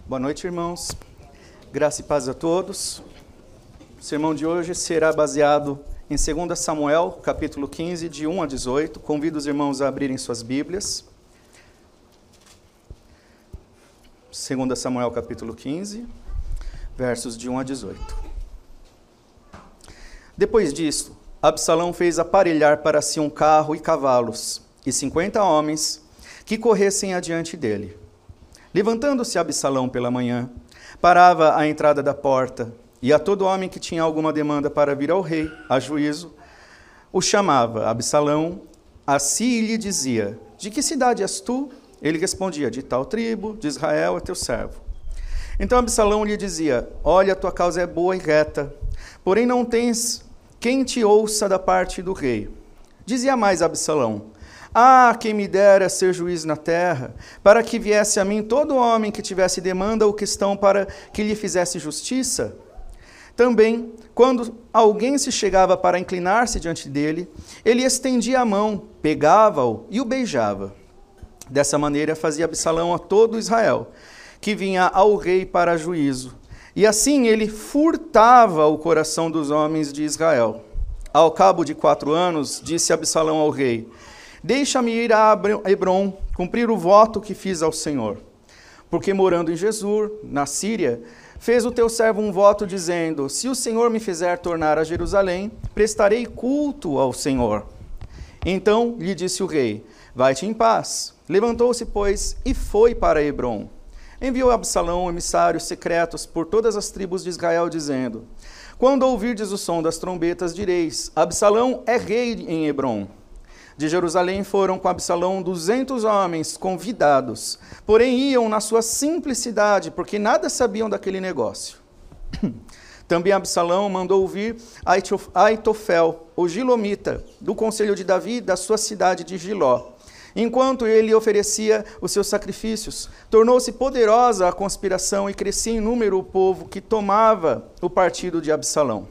Boa noite, irmãos. Graça e paz a todos. O sermão de hoje será baseado em 2 Samuel, capítulo 15, de 1 a 18. Convido os irmãos a abrirem suas Bíblias. 2 Samuel, capítulo 15, versos de 1 a 18. Depois disto, Absalão fez aparelhar para si um carro e cavalos, e 50 homens que corressem adiante dele. Levantando-se Absalão pela manhã, parava à entrada da porta, e a todo homem que tinha alguma demanda para vir ao rei, a juízo, o chamava. Absalão a si lhe dizia: de que cidade és tu? Ele respondia: de tal tribo, de Israel é teu servo. Então Absalão lhe dizia: olha, a tua causa é boa e reta, porém não tens quem te ouça da parte do rei. Dizia mais Absalão: ah, quem me dera ser juiz na terra, para que viesse a mim todo homem que tivesse demanda ou questão para que lhe fizesse justiça. Também, quando alguém se chegava para inclinar-se diante dele, ele estendia a mão, pegava-o e o beijava. Dessa maneira fazia Absalão a todo Israel, que vinha ao rei para juízo. E assim ele furtava o coração dos homens de Israel. Ao cabo de 4 anos, disse Absalão ao rei: deixa-me ir a Hebrom, cumprir o voto que fiz ao Senhor. Porque morando em Jesur, na Síria, fez o teu servo um voto dizendo: se o Senhor me fizer tornar a Jerusalém, prestarei culto ao Senhor. Então lhe disse o rei: vai-te em paz. Levantou-se, pois, e foi para Hebrom. Enviou Absalão emissários secretos por todas as tribos de Israel, dizendo: quando ouvirdes o som das trombetas, direis: Absalão é rei em Hebrom. De Jerusalém foram com Absalão 200 homens convidados, porém iam na sua simplicidade, porque nada sabiam daquele negócio. Também Absalão mandou ouvir Aitofel, o Gilomita, do conselho de Davi, da sua cidade de Giló. Enquanto ele oferecia os seus sacrifícios, tornou-se poderosa a conspiração e crescia em número o povo que tomava o partido de Absalão.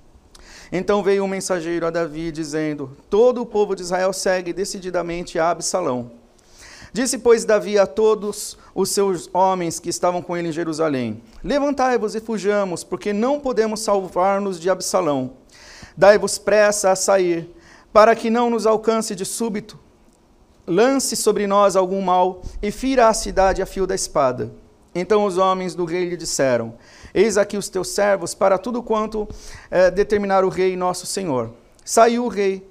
Então veio um mensageiro a Davi, dizendo: todo o povo de Israel segue decididamente a Absalão. Disse, pois, Davi a todos os seus homens que estavam com ele em Jerusalém: levantai-vos e fujamos, porque não podemos salvar-nos de Absalão. Dai-vos pressa a sair, para que não nos alcance de súbito, lance sobre nós algum mal e fira a cidade a fio da espada. Então os homens do rei lhe disseram: eis aqui os teus servos para tudo quanto determinar o rei nosso senhor. Saiu o rei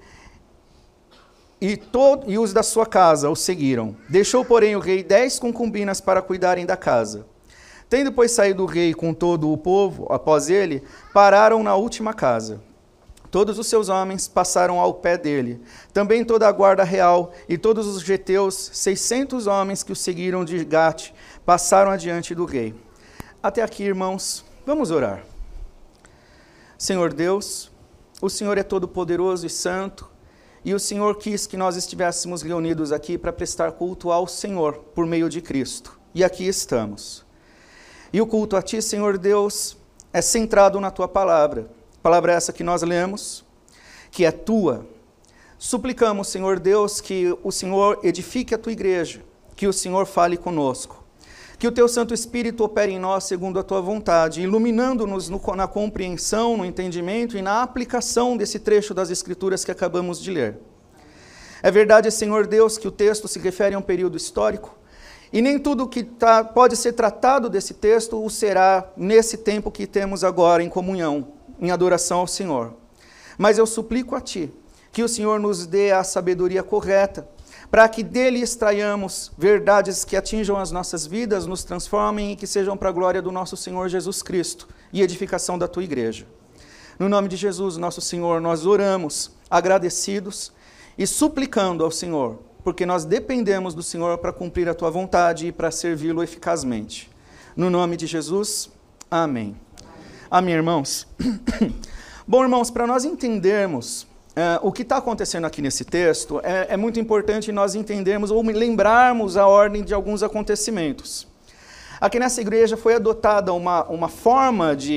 e os da sua casa o seguiram. Deixou, porém, o rei 10 concubinas para cuidarem da casa. Tendo, pois, saído o rei com todo o povo, após ele, pararam na última casa. Todos os seus homens passaram ao pé dele, também toda a guarda real e todos os geteus, 600 homens que o seguiram de Gate, passaram adiante do rei. Até aqui, irmãos, vamos orar. Senhor Deus, o Senhor é todo-poderoso e santo, e o Senhor quis que nós estivéssemos reunidos aqui para prestar culto ao Senhor, por meio de Cristo. E aqui estamos. E o culto a Ti, Senhor Deus, é centrado na Tua palavra. Palavra essa que nós lemos, que é Tua. Suplicamos, Senhor Deus, que o Senhor edifique a Tua igreja, que o Senhor fale conosco, que o Teu Santo Espírito opere em nós segundo a Tua vontade, iluminando-nos na compreensão, no entendimento e na aplicação desse trecho das Escrituras que acabamos de ler. É verdade, Senhor Deus, que o texto se refere a um período histórico, e nem tudo que pode ser tratado desse texto o será nesse tempo que temos agora em comunhão, em adoração ao Senhor. Mas eu suplico a Ti, que o Senhor nos dê a sabedoria correta, para que dele extraiamos verdades que atinjam as nossas vidas, nos transformem e que sejam para a glória do nosso Senhor Jesus Cristo e edificação da Tua igreja. No nome de Jesus, nosso Senhor, nós oramos, agradecidos e suplicando ao Senhor, porque nós dependemos do Senhor para cumprir a Tua vontade e para servi-lo eficazmente. No nome de Jesus, amém. Amém, irmãos. Bom, irmãos, para nós entendermos o que está acontecendo aqui nesse texto, é muito importante nós entendermos ou lembrarmos a ordem de alguns acontecimentos. Aqui nessa igreja foi adotada uma forma de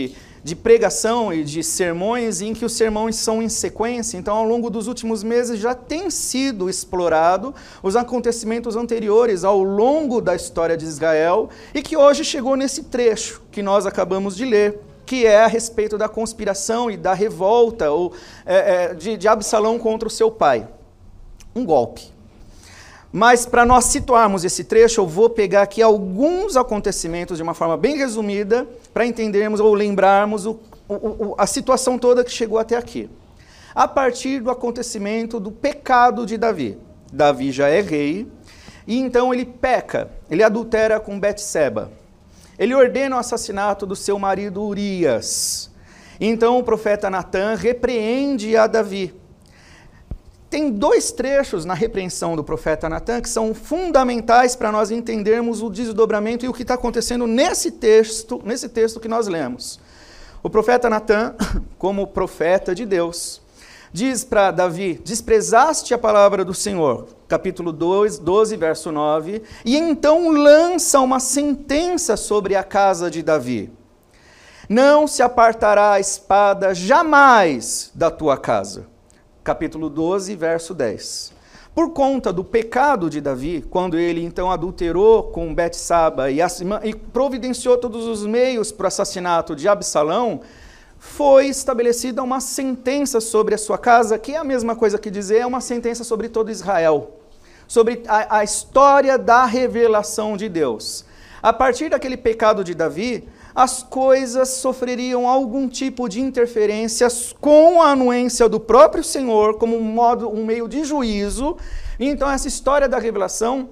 de pregação e de sermões em que os sermões são em sequência. Então, ao longo dos últimos meses já tem sido explorado os acontecimentos anteriores ao longo da história de Israel e que hoje chegou nesse trecho que nós acabamos de ler, que é a respeito da conspiração e da revolta de Absalão contra o seu pai. Um golpe. Mas para nós situarmos esse trecho, eu vou pegar aqui alguns acontecimentos de uma forma bem resumida, para entendermos ou lembrarmos a situação toda que chegou até aqui. A partir do acontecimento do pecado de Davi. Davi já é rei, e então ele peca, ele adultera com Betseba. Ele ordena o assassinato do seu marido Urias. Então o profeta Natã repreende a Davi. Tem dois trechos na repreensão do profeta Natã que são fundamentais para nós entendermos o desdobramento e o que está acontecendo nesse texto que nós lemos. O profeta Natã, como profeta de Deus, diz para Davi: desprezaste a palavra do Senhor, capítulo 12, verso 9, e então lança uma sentença sobre a casa de Davi. Não se apartará a espada jamais da tua casa. Capítulo 12, verso 10. Por conta do pecado de Davi, quando ele então adulterou com Betseba e providenciou todos os meios para o assassinato de Absalão, foi estabelecida uma sentença sobre a sua casa, que é a mesma coisa que dizer, é uma sentença sobre todo Israel, sobre a história da revelação de Deus. A partir daquele pecado de Davi, as coisas sofreriam algum tipo de interferências com a anuência do próprio Senhor, como um meio de juízo. E então essa história da revelação,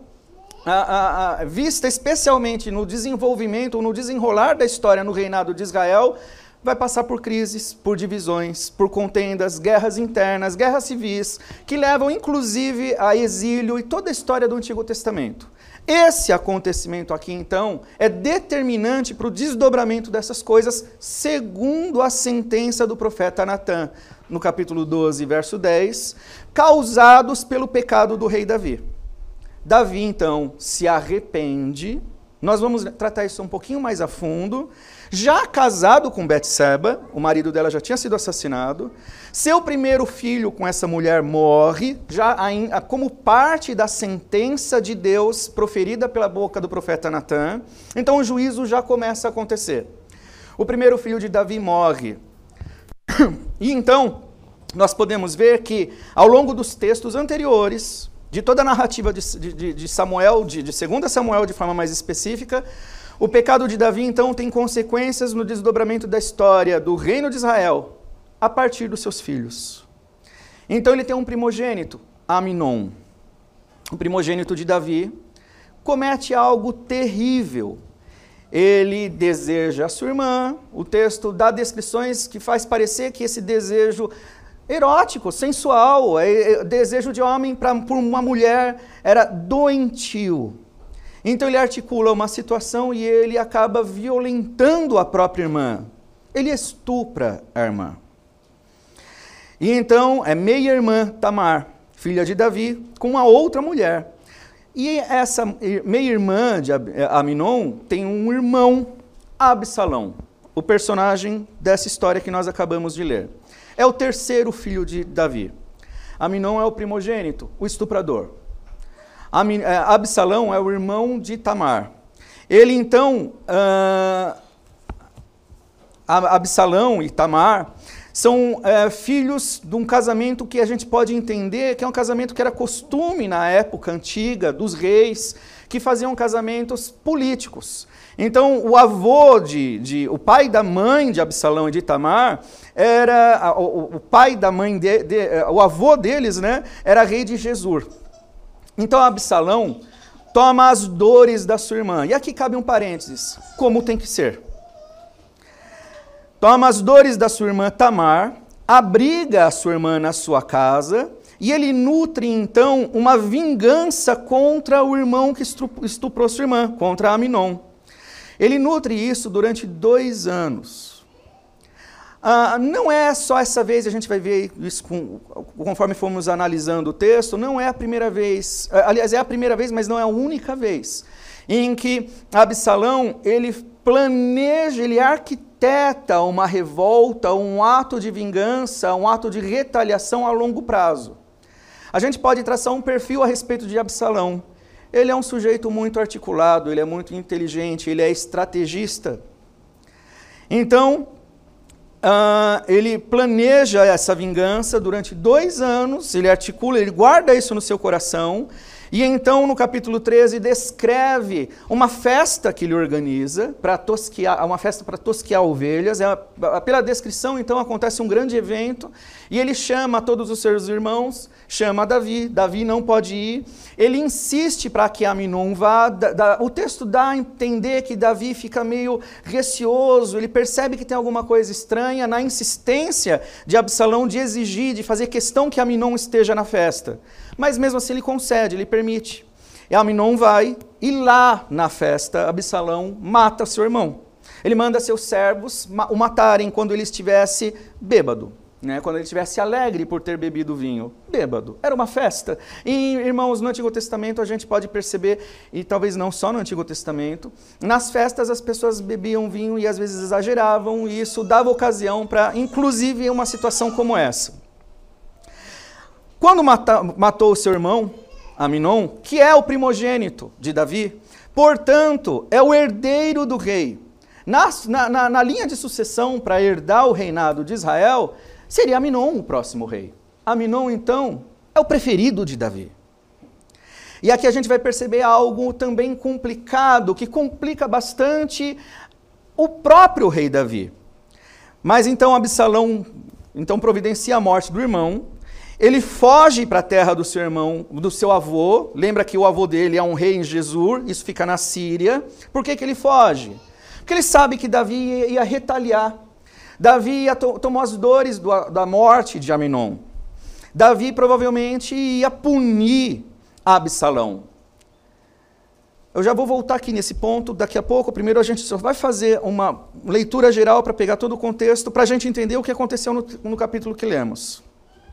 vista especialmente no desenvolvimento, no desenrolar da história no reinado de Israel, vai passar por crises, por divisões, por contendas, guerras internas, guerras civis, que levam inclusive a exílio e toda a história do Antigo Testamento. Esse acontecimento aqui, então, é determinante para o desdobramento dessas coisas, segundo a sentença do profeta Natã, no capítulo 12, verso 10, causados pelo pecado do rei Davi. Davi, então, se arrepende. Nós vamos tratar isso um pouquinho mais a fundo. Já casado com Betseba, o marido dela já tinha sido assassinado. Seu primeiro filho com essa mulher morre, já como parte da sentença de Deus proferida pela boca do profeta Natã. Então o juízo já começa a acontecer. O primeiro filho de Davi morre. E então nós podemos ver que ao longo dos textos anteriores, de toda a narrativa de Samuel, de 2 Samuel de forma mais específica, o pecado de Davi, então, tem consequências no desdobramento da história do reino de Israel a partir dos seus filhos. Então ele tem um primogênito, Aminon. O primogênito de Davi comete algo terrível. Ele deseja a sua irmã. O texto dá descrições que faz parecer que esse desejo erótico, sensual, desejo de homem por uma mulher era doentio. Então ele articula uma situação e ele acaba violentando a própria irmã. Ele estupra a irmã. E então é meia-irmã Tamar, filha de Davi, com uma outra mulher. E essa meia-irmã de Aminon tem um irmão, Absalão, o personagem dessa história que nós acabamos de ler. É o terceiro filho de Davi. Aminon é o primogênito, o estuprador. Absalão é o irmão de Tamar. Ele então, Absalão e Tamar são filhos de um casamento que a gente pode entender que é um casamento que era costume na época antiga dos reis, que faziam casamentos políticos. Então, o avô o pai da mãe de Absalão e de Tamar era o pai da mãe o avô deles, né, era rei de Gesur. Então, Absalão toma as dores da sua irmã. E aqui cabe um parênteses, como tem que ser. Toma as dores da sua irmã Tamar, abriga a sua irmã na sua casa, e ele nutre, então, uma vingança contra o irmão que estuprou sua irmã, contra Aminon. Ele nutre isso durante 2 anos. Não é só essa vez, a gente vai ver isso conforme formos analisando o texto, não é a primeira vez, aliás, é a primeira vez, mas não é a única vez, em que Absalão, ele planeja, ele arquiteta arquiteta uma revolta, um ato de vingança, um ato de retaliação a longo prazo. A gente pode traçar um perfil a respeito de Absalão. Ele é um sujeito muito articulado, ele é muito inteligente, ele é estrategista. Então, ele planeja essa vingança durante 2 anos, ele articula, ele guarda isso no seu coração, e então no capítulo 13 descreve uma festa que ele organiza, uma festa para tosquear ovelhas. Pela descrição então acontece um grande evento, e ele chama todos os seus irmãos, chama Davi, Davi não pode ir, ele insiste para que Aminon vá, o texto dá a entender que Davi fica meio receoso, ele percebe que tem alguma coisa estranha na insistência de Absalão de exigir, de fazer questão que Aminon esteja na festa. Mas mesmo assim ele concede, ele permite. E Aminon vai, e lá na festa, Absalão mata seu irmão. Ele manda seus servos o matarem quando ele estivesse bêbado, né? Quando ele estivesse alegre por ter bebido vinho. Bêbado. Era uma festa. E, irmãos, no Antigo Testamento a gente pode perceber, e talvez não só no Antigo Testamento, nas festas as pessoas bebiam vinho e às vezes exageravam, e isso dava ocasião para, inclusive, uma situação como essa. Quando matou o seu irmão, Aminon, que é o primogênito de Davi, portanto, é o herdeiro do rei. Na linha de sucessão para herdar o reinado de Israel, seria Aminon o próximo rei. Aminon, então, é o preferido de Davi. E aqui a gente vai perceber algo também complicado, que complica bastante o próprio rei Davi. Mas então Absalão providencia a morte do irmão. Ele foge para a terra do seu irmão, do seu avô. Lembra que o avô dele é um rei em Gesur, isso fica na Síria. Por que ele foge? Porque ele sabe que Davi ia retaliar. Davi tomou as dores da morte de Aminon. Davi provavelmente ia punir Absalão. Eu já vou voltar aqui nesse ponto daqui a pouco. Primeiro a gente só vai fazer uma leitura geral para pegar todo o contexto, para a gente entender o que aconteceu no capítulo que lemos.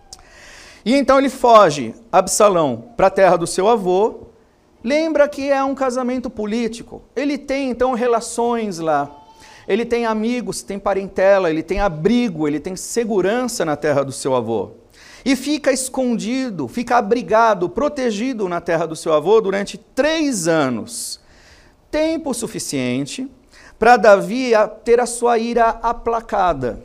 E então ele foge, Absalão, para a terra do seu avô. Lembra que é um casamento político. Ele tem então relações lá. Ele tem amigos, tem parentela, ele tem abrigo, ele tem segurança na terra do seu avô. E fica escondido, fica abrigado, protegido na terra do seu avô durante 3 anos. Tempo suficiente para Davi ter a sua ira aplacada.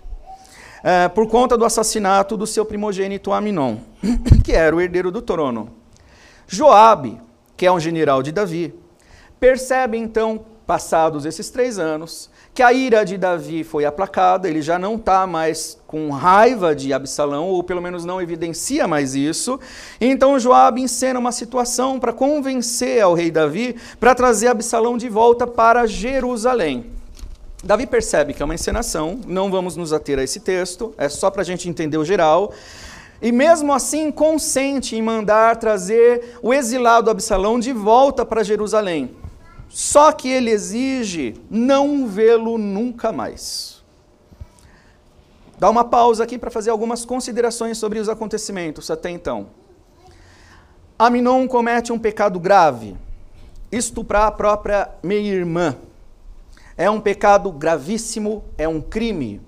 Por conta do assassinato do seu primogênito Aminon, que era o herdeiro do trono. Joabe, que é um general de Davi, percebe então, passados esses 3 anos, que a ira de Davi foi aplacada, ele já não está mais com raiva de Absalão, ou pelo menos não evidencia mais isso. Então Joabe encena uma situação para convencer ao rei Davi para trazer Absalão de volta para Jerusalém. Davi percebe que é uma encenação, não vamos nos ater a esse texto, é só para a gente entender o geral, e mesmo assim consente em mandar trazer o exilado Absalão de volta para Jerusalém. Só que ele exige não vê-lo nunca mais. Dá uma pausa aqui para fazer algumas considerações sobre os acontecimentos até então. Aminon comete um pecado grave, estuprar a própria meia-irmã. É um pecado gravíssimo, é um crime.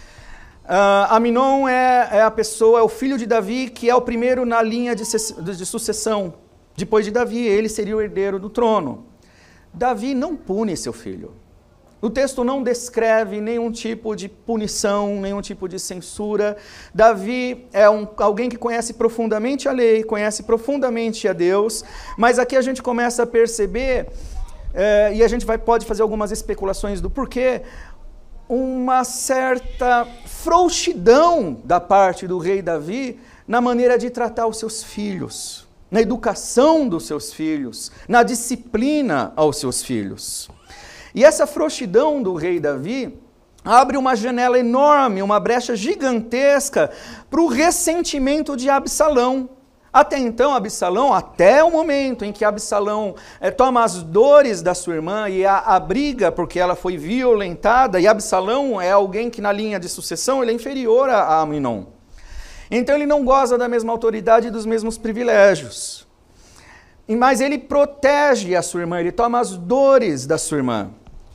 Aminon é a pessoa, é o filho de Davi, que é o primeiro na linha de sucessão. Depois de Davi, ele seria o herdeiro do trono. Davi não pune seu filho. O texto não descreve nenhum tipo de punição, nenhum tipo de censura. Davi é alguém que conhece profundamente a lei, conhece profundamente a Deus, mas aqui a gente começa a perceber... e a gente pode fazer algumas especulações do porquê, uma certa frouxidão da parte do rei Davi na maneira de tratar os seus filhos, na educação dos seus filhos, na disciplina aos seus filhos. E essa frouxidão do rei Davi abre uma janela enorme, uma brecha gigantesca para o ressentimento de Absalão. Até então, Absalão, até o momento em que Absalão toma as dores da sua irmã e a abriga porque ela foi violentada, e Absalão é alguém que na linha de sucessão ele é inferior a Aminon. Então ele não goza da mesma autoridade e dos mesmos privilégios. Mas ele protege a sua irmã, ele toma as dores da sua irmã.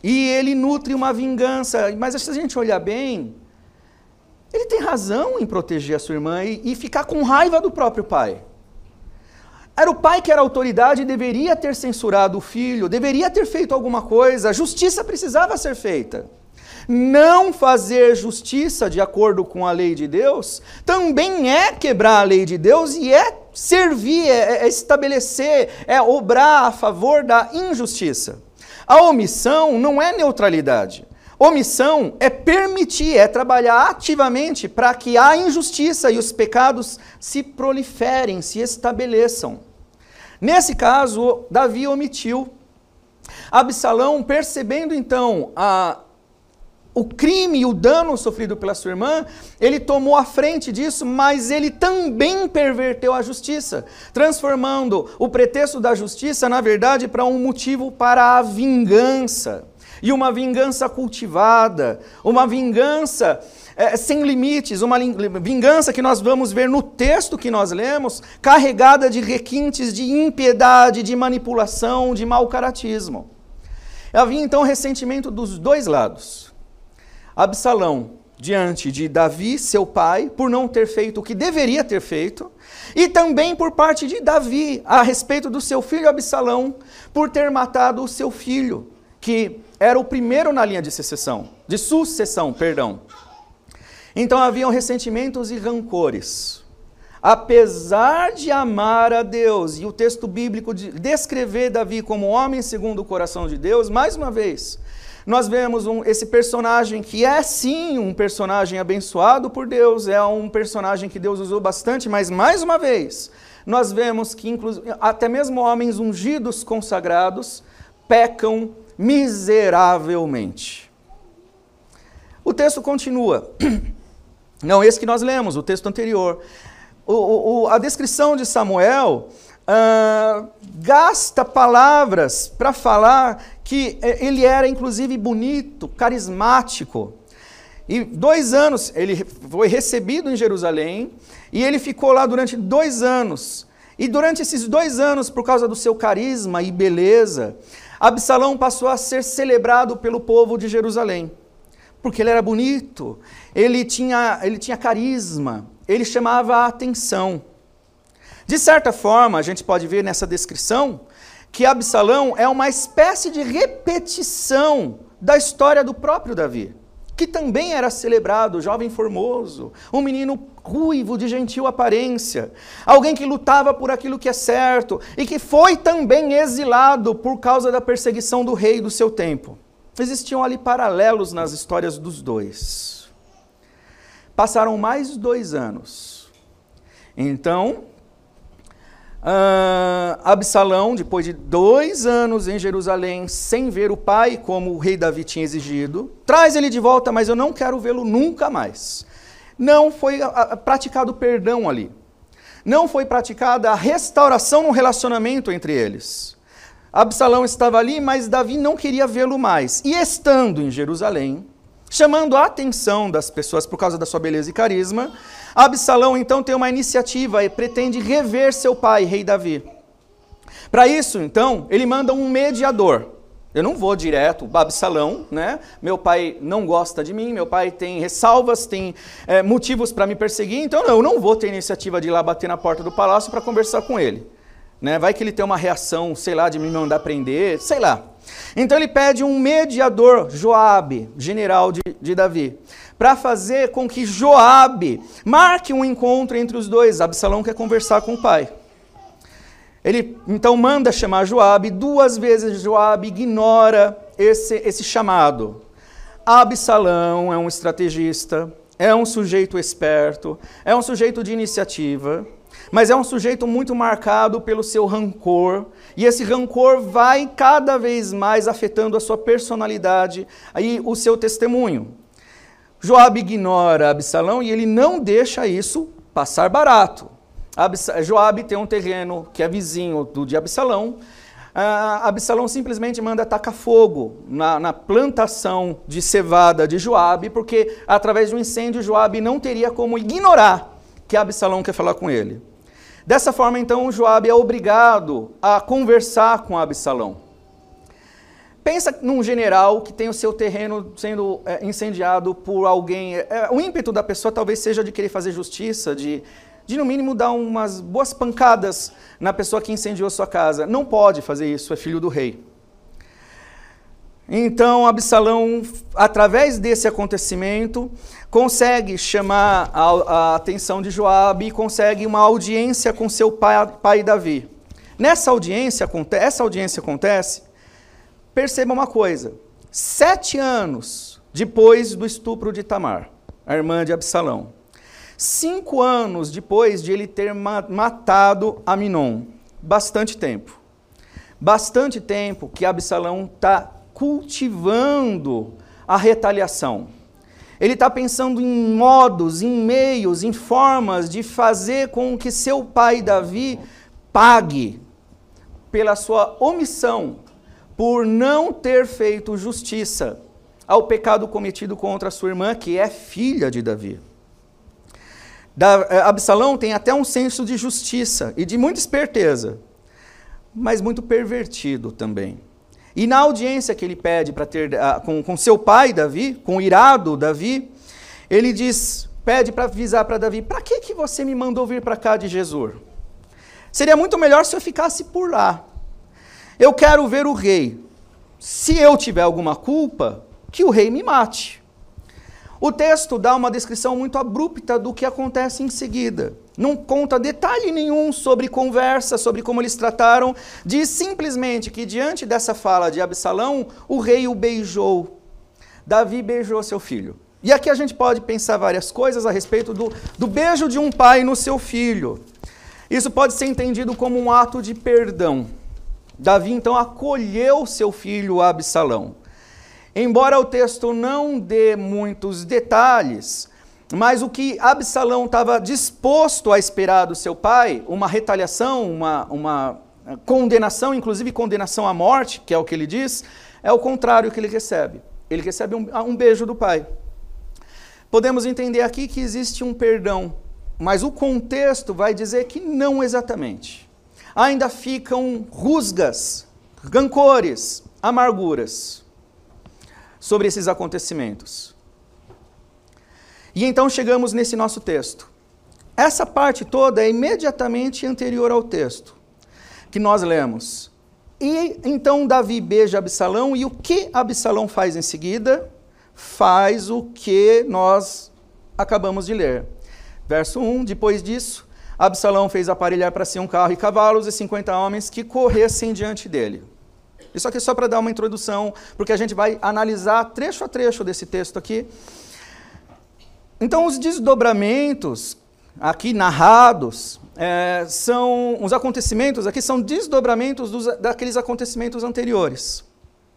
e ele nutre uma vingança. Mas se a gente olhar bem, ele tem razão em proteger a sua irmã e ficar com raiva do próprio pai. Era o pai que era autoridade e deveria ter censurado o filho, deveria ter feito alguma coisa, a justiça precisava ser feita. Não fazer justiça de acordo com a lei de Deus também é quebrar a lei de Deus e é servir, é estabelecer, é obrar a favor da injustiça. A omissão não é neutralidade. Omissão é permitir, é trabalhar ativamente para que a injustiça e os pecados se proliferem, se estabeleçam. Nesse caso, Davi omitiu. Absalão, percebendo então o crime e o dano sofrido pela sua irmã, ele tomou a frente disso, mas ele também perverteu a justiça, transformando o pretexto da justiça, na verdade, para um motivo para a vingança. E uma vingança cultivada, uma vingança sem limites, uma vingança que nós vamos ver no texto que nós lemos, carregada de requintes de impiedade, de manipulação, de mau caratismo. Havia então ressentimento dos dois lados. Absalão, diante de Davi, seu pai, por não ter feito o que deveria ter feito, e também por parte de Davi, a respeito do seu filho Absalão, por ter matado o seu filho, que era o primeiro na linha de sucessão. Então haviam ressentimentos e rancores. Apesar de amar a Deus, e o texto bíblico descrever Davi como homem segundo o coração de Deus, mais uma vez, nós vemos esse personagem que é sim um personagem abençoado por Deus, é um personagem que Deus usou bastante, mas mais uma vez, nós vemos que até mesmo homens ungidos, consagrados, pecam miseravelmente. O texto continua. Não esse que nós lemos, o texto anterior. A descrição de Samuel gasta palavras para falar que ele era inclusive bonito, carismático. E 2 anos ele foi recebido em Jerusalém e ele ficou lá durante 2 anos. E durante esses 2 anos, por causa do seu carisma e beleza, Absalão passou a ser celebrado pelo povo de Jerusalém. Porque ele era bonito, ele tinha carisma, ele chamava a atenção. De certa forma, a gente pode ver nessa descrição que Absalão é uma espécie de repetição da história do próprio Davi, que também era celebrado, jovem formoso, um menino ruivo de gentil aparência, alguém que lutava por aquilo que é certo e que foi também exilado por causa da perseguição do rei do seu tempo. Existiam ali paralelos nas histórias dos dois. Passaram mais 2 anos. Então, Absalão, depois de 2 anos em Jerusalém, sem ver o pai, como o rei Davi tinha exigido, traz ele de volta, mas eu não quero vê-lo nunca mais. Não foi praticado perdão ali. Não foi praticada a restauração no relacionamento entre eles. Absalão estava ali, mas Davi não queria vê-lo mais. E estando em Jerusalém, chamando a atenção das pessoas por causa da sua beleza e carisma, Absalão então tem uma iniciativa e pretende rever seu pai, rei Davi. Para isso, então, ele manda um mediador. Eu não vou direto, Absalão, né? Meu pai não gosta de mim, meu pai tem ressalvas, tem motivos para me perseguir, então eu não vou ter iniciativa de ir lá bater na porta do palácio para conversar com ele. Né? Vai que ele tem uma reação, sei lá, de me mandar prender, sei lá. Então ele pede um mediador, Joabe, general de Davi, para fazer com que Joabe marque um encontro entre os dois. Absalão quer conversar com o pai. Ele então manda chamar Joabe, 2 vezes Joabe ignora esse chamado. Absalão é um estrategista, é um sujeito esperto, é um sujeito de iniciativa, mas é um sujeito muito marcado pelo seu rancor, e esse rancor vai cada vez mais afetando a sua personalidade e o seu testemunho. Joabe ignora Absalão e ele não deixa isso passar barato. Joabe tem um terreno que é vizinho do de Absalão. Absalão simplesmente manda tacar fogo na plantação de cevada de Joabe, porque através de um incêndio Joabe não teria como ignorar que Absalão quer falar com ele. Dessa forma, então, Joabe é obrigado a conversar com Absalão. Pensa num general que tem o seu terreno sendo incendiado por alguém. O ímpeto da pessoa talvez seja de querer fazer justiça, de no mínimo dar umas boas pancadas na pessoa que incendiou sua casa. Não pode fazer isso, é filho do rei. Então Absalão, através desse acontecimento, consegue chamar a atenção de Joabe e consegue uma audiência com seu pai Davi. Essa audiência acontece, perceba uma coisa, 7 anos depois do estupro de Tamar, a irmã de Absalão. 5 anos depois de ele ter matado Aminon. Bastante tempo. Bastante tempo que Absalão está cultivando a retaliação. Ele está pensando em modos, em meios, em formas de fazer com que seu pai Davi pague pela sua omissão, por não ter feito justiça ao pecado cometido contra a sua irmã, que é filha de Davi. Absalão tem até um senso de justiça e de muita esperteza, mas muito pervertido também. E na audiência que ele pede para ter com seu pai Davi, com o irado Davi, ele pede para avisar para Davi: para que você me mandou vir para cá de Jesur? Seria muito melhor se eu ficasse por lá. Eu quero ver o rei. Se eu tiver alguma culpa, que o rei me mate. O texto dá uma descrição muito abrupta do que acontece em seguida. Não conta detalhe nenhum sobre conversa, sobre como eles trataram. Diz simplesmente que diante dessa fala de Absalão, o rei o beijou. Davi beijou seu filho. E aqui a gente pode pensar várias coisas a respeito do beijo de um pai no seu filho. Isso pode ser entendido como um ato de perdão. Davi então acolheu seu filho Absalão. Embora o texto não dê muitos detalhes, mas o que Absalão estava disposto a esperar do seu pai, uma retaliação, uma condenação, inclusive condenação à morte, que é o que ele diz, é o contrário que ele recebe. Ele recebe um beijo do pai. Podemos entender aqui que existe um perdão, mas o contexto vai dizer que não exatamente. Ainda ficam rusgas, rancores, amarguras sobre esses acontecimentos. E então chegamos nesse nosso texto. Essa parte toda é imediatamente anterior ao texto que nós lemos. E então Davi beija Absalão, e o que Absalão faz em seguida? Faz o que nós acabamos de ler. Verso 1, depois disso, Absalão fez aparelhar para si um carro e cavalos e 50 homens que corressem diante dele. Isso aqui é só para dar uma introdução, porque a gente vai analisar trecho a trecho desse texto aqui. Então, os desdobramentos aqui narrados, os acontecimentos aqui são desdobramentos daqueles acontecimentos anteriores.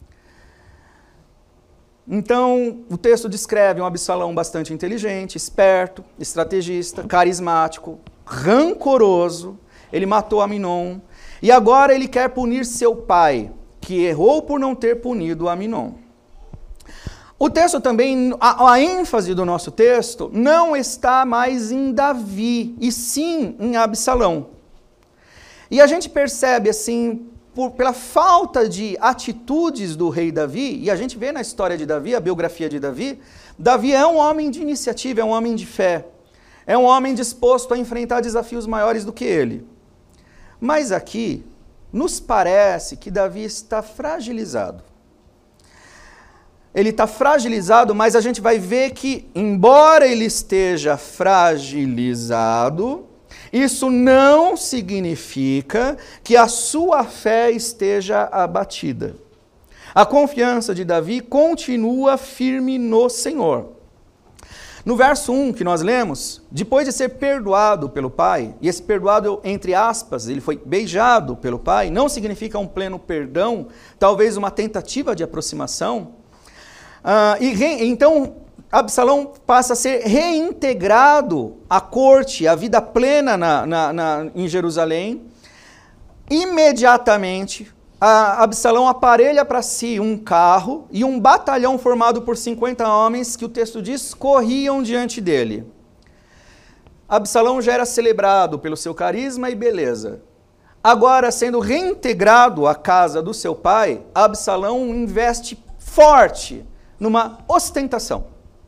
Então, o texto descreve um Absalão bastante inteligente, esperto, estrategista, carismático, rancoroso. Ele matou Aminon e agora ele quer punir seu pai, que errou por não ter punido Aminon. O texto também, a ênfase do nosso texto não está mais em Davi, e sim em Absalão. E a gente percebe assim, pela falta de atitudes do rei Davi, e a gente vê na história de Davi, a biografia de Davi, Davi é um homem de iniciativa, é um homem de fé, é um homem disposto a enfrentar desafios maiores do que ele. Mas aqui, nos parece que Davi está fragilizado. Ele está fragilizado, mas a gente vai ver que, embora ele esteja fragilizado, isso não significa que a sua fé esteja abatida. A confiança de Davi continua firme no Senhor. No verso 1 que nós lemos, depois de ser perdoado pelo pai, e esse perdoado entre aspas, ele foi beijado pelo pai, não significa um pleno perdão, talvez uma tentativa de aproximação. Então, Absalão passa a ser reintegrado à corte, à vida plena em Jerusalém. Imediatamente, Absalão aparelha para si um carro e um batalhão formado por 50 homens que o texto diz corriam diante dele. Absalão já era celebrado pelo seu carisma e beleza. Agora, sendo reintegrado à casa do seu pai, Absalão investe forte numa ostentação.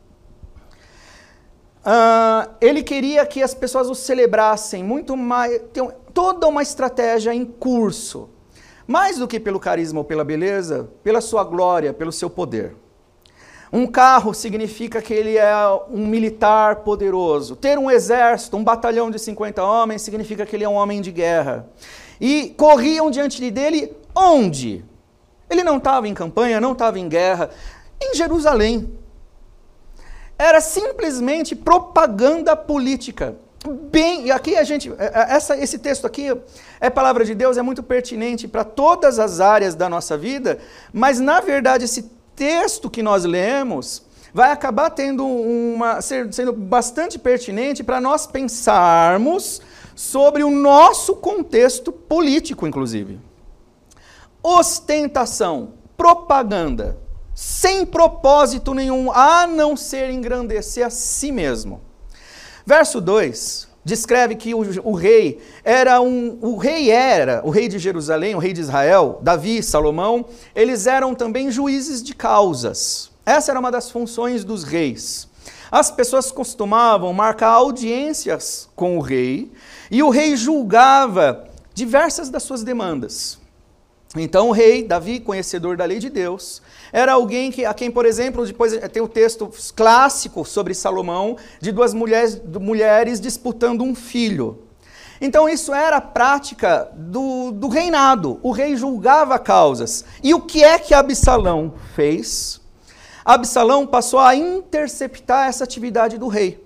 Ele queria que as pessoas o celebrassem muito mais, tem toda uma estratégia em curso. Mais do que pelo carisma ou pela beleza, pela sua glória, pelo seu poder. Um carro significa que ele é um militar poderoso. Ter um exército, um batalhão de 50 homens, significa que ele é um homem de guerra. E corriam diante dele onde? Ele não estava em campanha, não estava em guerra. Em Jerusalém. Era simplesmente propaganda política. E aqui esse texto aqui é palavra de Deus, é muito pertinente para todas as áreas da nossa vida, mas na verdade esse texto que nós lemos vai acabar sendo bastante pertinente para nós pensarmos sobre o nosso contexto político, inclusive. Ostentação, propaganda, sem propósito nenhum, a não ser engrandecer a si mesmo. Verso 2 descreve que o rei era o rei de Jerusalém, o rei de Israel, Davi, Salomão, eles eram também juízes de causas. Essa era uma das funções dos reis. As pessoas costumavam marcar audiências com o rei, e o rei julgava diversas das suas demandas. Então o rei, Davi, conhecedor da lei de Deus, era alguém a quem, por exemplo, depois tem o texto clássico sobre Salomão, de duas mulheres disputando um filho. Então isso era a prática do reinado. O rei julgava causas. E o que é que Absalão fez? Absalão passou a interceptar essa atividade do rei.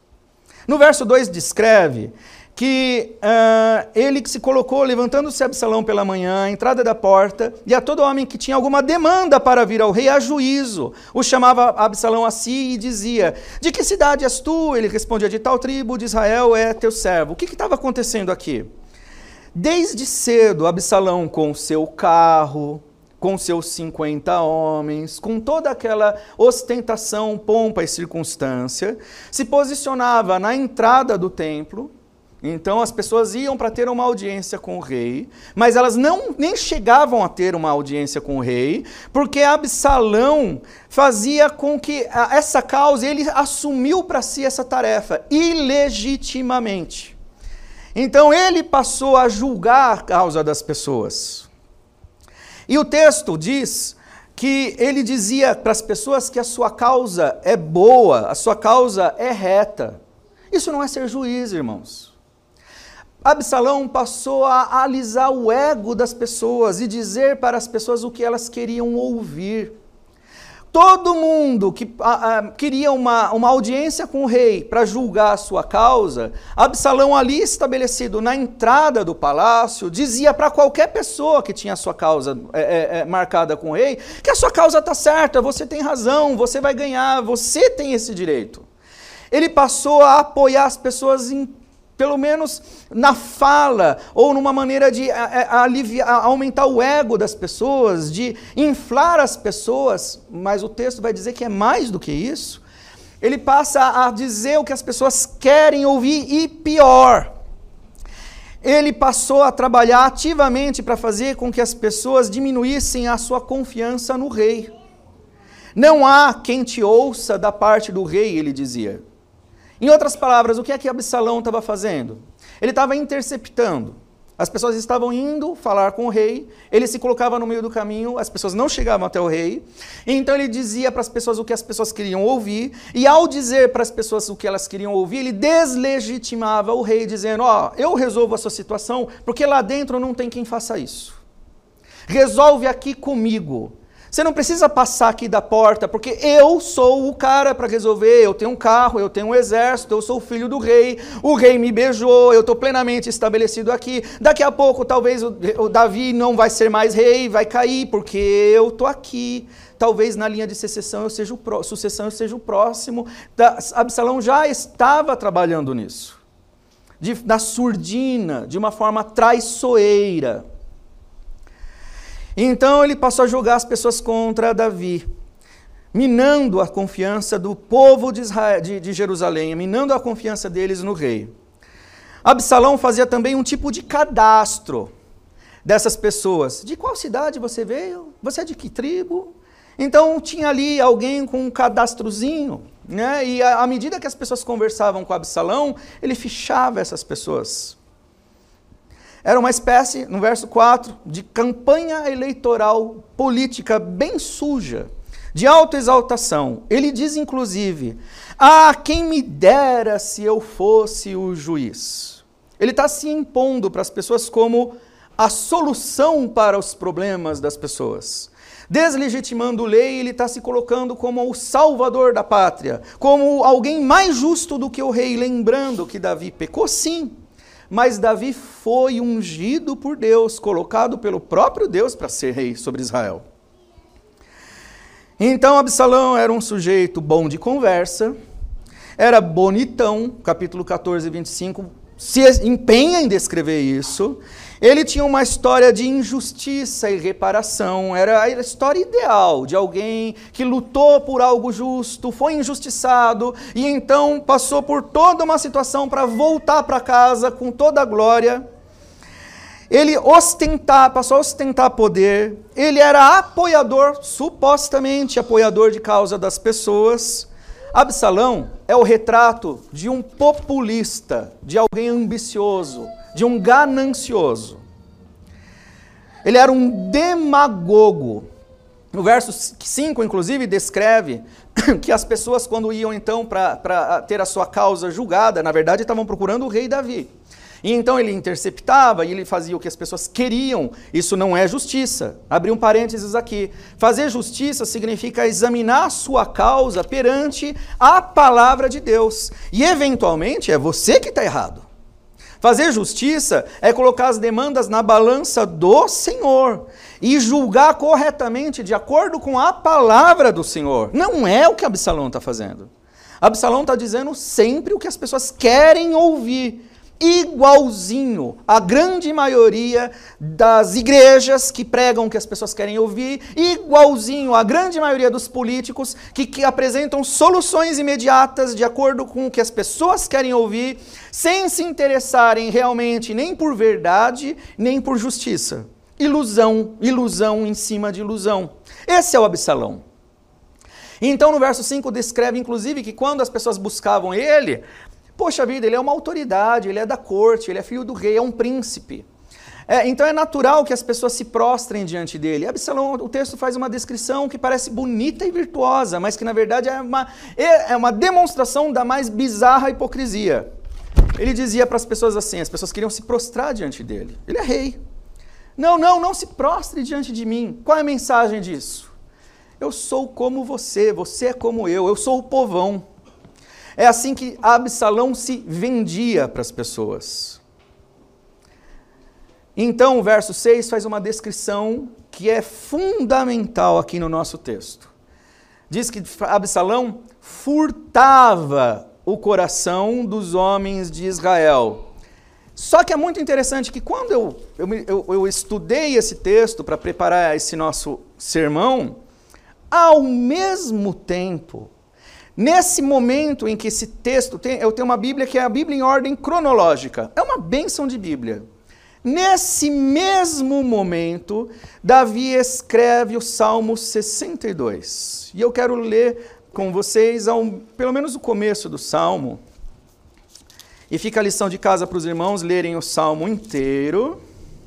No verso 2 descreve que ele que se colocou, levantando-se Absalão pela manhã, à entrada da porta, e a todo homem que tinha alguma demanda para vir ao rei a juízo, o chamava Absalão a si e dizia: de que cidade és tu? Ele respondia: de tal tribo de Israel é teu servo. O que estava acontecendo aqui? Desde cedo, Absalão com seu carro, com seus 50 homens, com toda aquela ostentação, pompa e circunstância, se posicionava na entrada do templo. Então as pessoas iam para ter uma audiência com o rei, mas elas nem chegavam a ter uma audiência com o rei, porque Absalão fazia com que essa causa, ele assumiu para si essa tarefa, ilegitimamente. Então ele passou a julgar a causa das pessoas. E o texto diz que ele dizia para as pessoas que a sua causa é boa, a sua causa é reta. Isso não é ser juiz, irmãos. Absalão passou a alisar o ego das pessoas e dizer para as pessoas o que elas queriam ouvir. Todo mundo que queria uma audiência com o rei para julgar a sua causa, Absalão ali estabelecido na entrada do palácio, dizia para qualquer pessoa que tinha a sua causa marcada com o rei, que a sua causa está certa, você tem razão, você vai ganhar, você tem esse direito. Ele passou a apoiar as pessoas pelo menos na fala, ou numa maneira de aumentar o ego das pessoas, de inflar as pessoas, mas o texto vai dizer que é mais do que isso. Ele passa a dizer o que as pessoas querem ouvir e pior. Ele passou a trabalhar ativamente para fazer com que as pessoas diminuíssem a sua confiança no rei. Não há quem te ouça da parte do rei, ele dizia. Em outras palavras, o que é que Absalão estava fazendo? Ele estava interceptando. As pessoas estavam indo falar com o rei, ele se colocava no meio do caminho, as pessoas não chegavam até o rei, então ele dizia para as pessoas o que as pessoas queriam ouvir, e ao dizer para as pessoas o que elas queriam ouvir, ele deslegitimava o rei, dizendo: eu resolvo a sua situação, porque lá dentro não tem quem faça isso. Resolve aqui comigo. Você não precisa passar aqui da porta, porque eu sou o cara para resolver. Eu tenho um carro, eu tenho um exército, eu sou o filho do rei, o rei me beijou, eu estou plenamente estabelecido aqui. Daqui a pouco, talvez o Davi não vai ser mais rei, vai cair, porque eu estou aqui. Talvez na linha de sucessão eu seja o próximo. Absalão já estava trabalhando nisso. Da surdina, de uma forma traiçoeira. Então ele passou a julgar as pessoas contra Davi, minando a confiança do povo de Jerusalém, minando a confiança deles no rei. Absalão fazia também um tipo de cadastro. dessas pessoas: de qual cidade você veio? Você é de que tribo? Então tinha ali alguém com um cadastrozinho, né? E à medida que as pessoas conversavam com Absalão, ele fichava essas pessoas. Era uma espécie, no verso 4, de campanha eleitoral política bem suja, de autoexaltação. Ele diz, inclusive: ah, quem me dera se eu fosse o juiz. Ele está se impondo para as pessoas como a solução para os problemas das pessoas. Deslegitimando lei, ele está se colocando como o salvador da pátria, como alguém mais justo do que o rei, lembrando que Davi pecou sim, mas Davi foi ungido por Deus, colocado pelo próprio Deus para ser rei sobre Israel. Então Absalão era um sujeito bom de conversa, era bonitão, capítulo 14, 25, se empenha em descrever isso. Ele tinha uma história de injustiça e reparação, era a história ideal de alguém que lutou por algo justo, foi injustiçado e então passou por toda uma situação para voltar para casa com toda a glória. Ele passou a ostentar poder, ele era apoiador, supostamente apoiador de causa das pessoas. Absalão é o retrato de um populista, de alguém ambicioso, de um ganancioso. Ele era um demagogo. No verso 5, inclusive, descreve que as pessoas, quando iam então para ter a sua causa julgada, na verdade estavam procurando o rei Davi. E então ele interceptava e ele fazia o que as pessoas queriam. Isso não é justiça. Abri um parênteses aqui. Fazer justiça significa examinar a sua causa perante a palavra de Deus. E eventualmente é você que está errado. Fazer justiça é colocar as demandas na balança do Senhor e julgar corretamente de acordo com a palavra do Senhor. Não é o que Absalão está fazendo. Absalão está dizendo sempre o que as pessoas querem ouvir. Igualzinho a grande maioria das igrejas que pregam o que as pessoas querem ouvir, igualzinho a grande maioria dos políticos que apresentam soluções imediatas de acordo com o que as pessoas querem ouvir, sem se interessarem realmente nem por verdade, nem por justiça. Ilusão, ilusão em cima de ilusão. Esse é o Absalão. Então no verso 5 descreve inclusive que quando as pessoas buscavam ele, poxa vida, ele é uma autoridade, ele é da corte, ele é filho do rei, é um príncipe. Então é natural que as pessoas se prostrem diante dele. Absalão, o texto faz uma descrição que parece bonita e virtuosa, mas que na verdade é uma demonstração da mais bizarra hipocrisia. Ele dizia para as pessoas assim, as pessoas queriam se prostrar diante dele. Ele é rei. Não se prostre diante de mim. Qual é a mensagem disso? Eu sou como você é como eu sou o povão. É assim que Absalão se vendia para as pessoas. Então, o verso 6 faz uma descrição que é fundamental aqui no nosso texto. Diz que Absalão furtava o coração dos homens de Israel. Só que é muito interessante que quando eu estudei esse texto para preparar esse nosso sermão, ao mesmo tempo, nesse momento em que esse texto eu tenho uma Bíblia que é a Bíblia em ordem cronológica. É uma bênção de Bíblia. Nesse mesmo momento, Davi escreve o Salmo 62. E eu quero ler com vocês pelo menos o começo do Salmo. E fica a lição de casa para os irmãos lerem o Salmo inteiro.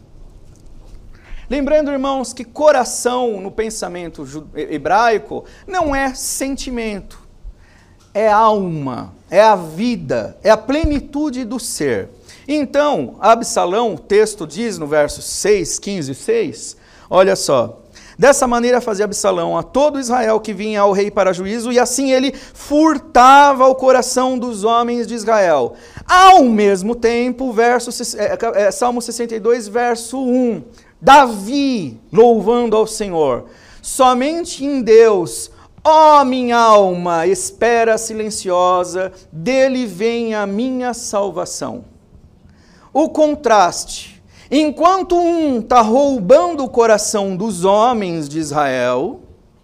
Lembrando, irmãos, que coração no pensamento hebraico não é sentimento. É alma, é a vida, é a plenitude do ser. Então, Absalão, o texto diz no verso 6, 15 e 6, olha só. Dessa maneira fazia Absalão a todo Israel que vinha ao rei para juízo, e assim ele furtava o coração dos homens de Israel. Ao mesmo tempo, Salmo 62, verso 1, Davi louvando ao Senhor. Somente em Deus, ó minha alma, espera silenciosa, dele vem a minha salvação. O contraste. Enquanto um está roubando o coração dos homens de Israel,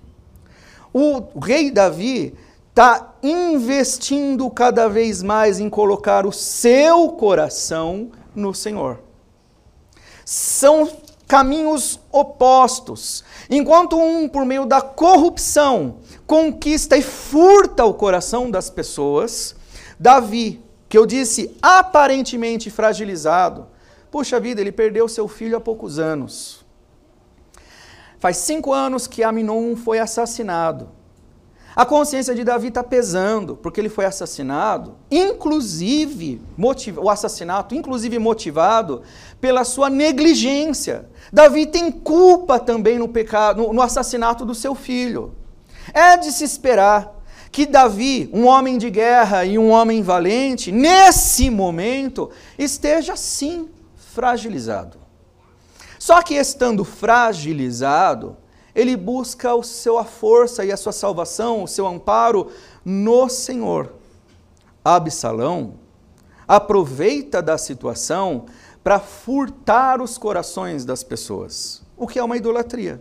o rei Davi está investindo cada vez mais em colocar o seu coração no Senhor. São caminhos opostos. Enquanto um, por meio da corrupção, conquista e furta o coração das pessoas, Davi, que eu disse aparentemente fragilizado, puxa vida, ele perdeu seu filho há poucos anos. Faz 5 anos que Aminon foi assassinado. A consciência de Davi está pesando, porque ele foi assassinado, o assassinato, inclusive motivado pela sua negligência. Davi tem culpa também no pecado, no assassinato do seu filho. É de se esperar que Davi, um homem de guerra e um homem valente, nesse momento, esteja sim fragilizado. Só que estando fragilizado, ele busca a força e a sua salvação, o seu amparo no Senhor. Absalão aproveita da situação para furtar os corações das pessoas, o que é uma idolatria.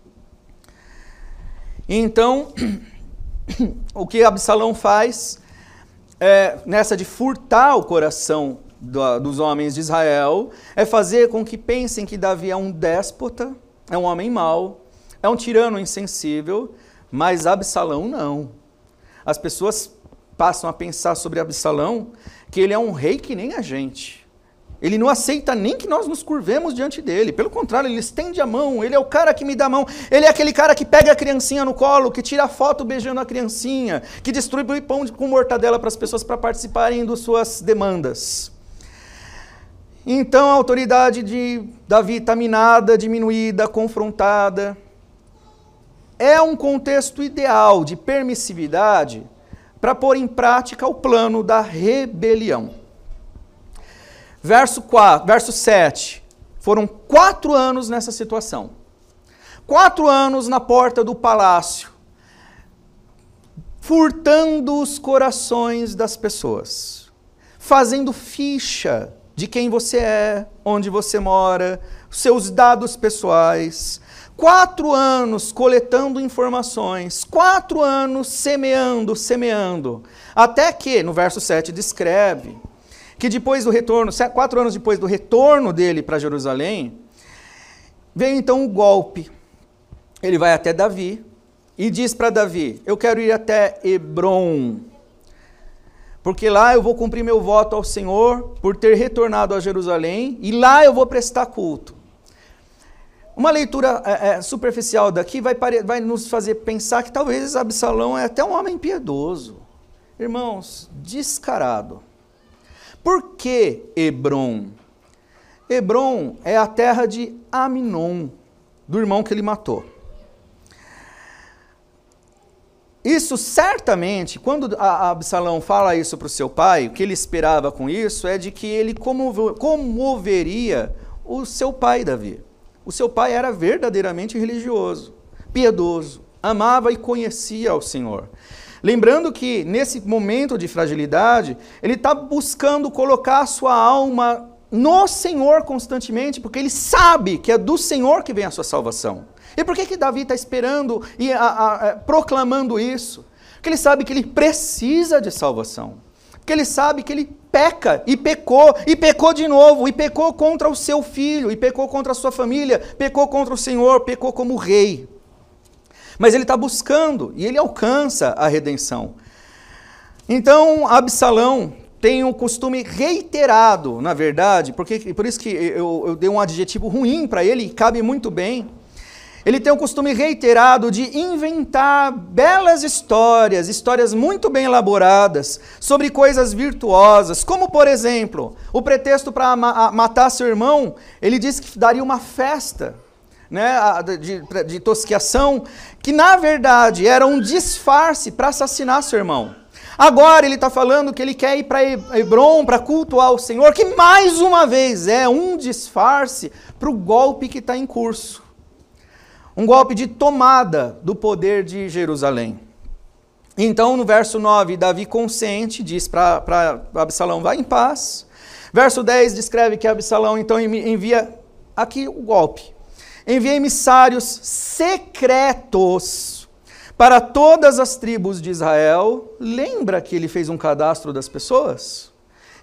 Então, o que Absalão faz, nessa de furtar o coração dos homens de Israel, é fazer com que pensem que Davi é um déspota, é um homem mau, é um tirano insensível, mas Absalão não. As pessoas passam a pensar sobre Absalão que ele é um rei que nem a gente. Ele não aceita nem que nós nos curvemos diante dele. Pelo contrário, ele estende a mão, ele é o cara que me dá a mão. Ele é aquele cara que pega a criancinha no colo, que tira a foto beijando a criancinha, que distribui pão com mortadela para as pessoas para participarem das suas demandas. Então a autoridade de Davi está minada, diminuída, confrontada. É um contexto ideal de permissividade para pôr em prática o plano da rebelião. Verso 7. Foram 4 anos nessa situação. 4 anos na porta do palácio, furtando os corações das pessoas, fazendo ficha de quem você é, onde você mora, seus dados pessoais. 4 anos coletando informações, 4 anos semeando, até que, no verso 7, descreve que depois do retorno, 4 anos depois do retorno dele para Jerusalém, veio então o golpe. Ele vai até Davi e diz para Davi: eu quero ir até Hebrom, porque lá eu vou cumprir meu voto ao Senhor por ter retornado a Jerusalém, e lá eu vou prestar culto. Uma leitura superficial daqui vai nos fazer pensar que talvez Absalão é até um homem piedoso. Irmãos, descarado. Por que Hebrom? Hebrom é a terra de Aminon, do irmão que ele matou. Isso certamente, quando Absalão fala isso para o seu pai, o que ele esperava com isso é de que ele comoveria o seu pai Davi. O seu pai era verdadeiramente religioso, piedoso, amava e conhecia ao Senhor. Lembrando que nesse momento de fragilidade, ele está buscando colocar a sua alma no Senhor constantemente, porque ele sabe que é do Senhor que vem a sua salvação. E por que Davi está esperando e proclamando isso? Porque ele sabe que ele precisa de salvação. Porque ele sabe que ele peca, e pecou de novo, e pecou contra o seu filho, e pecou contra a sua família, pecou contra o Senhor, pecou como rei. Mas ele está buscando, e ele alcança a redenção. Então, Absalão tem um costume reiterado, na verdade, por isso que eu dei um adjetivo ruim para ele, e cabe muito bem. Ele tem um costume reiterado de inventar belas histórias muito bem elaboradas, sobre coisas virtuosas, como, por exemplo, o pretexto para matar seu irmão, ele disse que daria uma festa, né, de tosquiação, que na verdade era um disfarce para assassinar seu irmão. Agora ele está falando que ele quer ir para Hebrom para cultuar o Senhor, que mais uma vez é um disfarce para o golpe que está em curso. Um golpe de tomada do poder de Jerusalém. Então, no verso 9, Davi consente, diz para Absalão: vai em paz. Verso 10 descreve que Absalão então envia aqui o golpe. Envia emissários secretos para todas as tribos de Israel. Lembra que ele fez um cadastro das pessoas?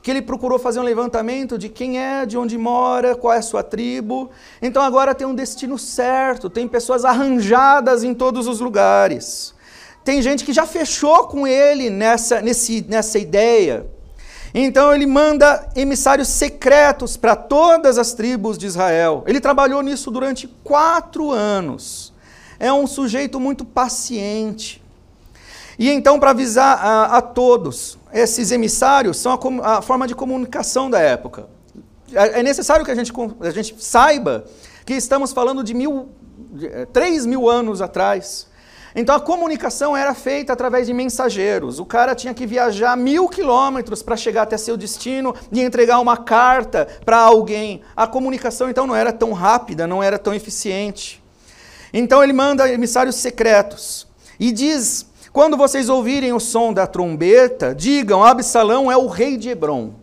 que ele procurou fazer um levantamento de quem é, de onde mora, qual é a sua tribo. Então agora tem um destino certo, tem pessoas arranjadas em todos os lugares. Tem gente que já fechou com ele nessa ideia. Então ele manda emissários secretos para todas as tribos de Israel. Ele trabalhou nisso durante 4 anos. É um sujeito muito paciente. E então, para avisar a todos, esses emissários são a forma de comunicação da época. É necessário que a gente saiba que estamos falando de 3.000 anos atrás. Então a comunicação era feita através de mensageiros. O cara tinha que viajar 1.000 quilômetros para chegar até seu destino e entregar uma carta para alguém. A comunicação então não era tão rápida, não era tão eficiente. Então ele manda emissários secretos e diz: quando vocês ouvirem o som da trombeta, digam: Absalão é o rei de Hebrom.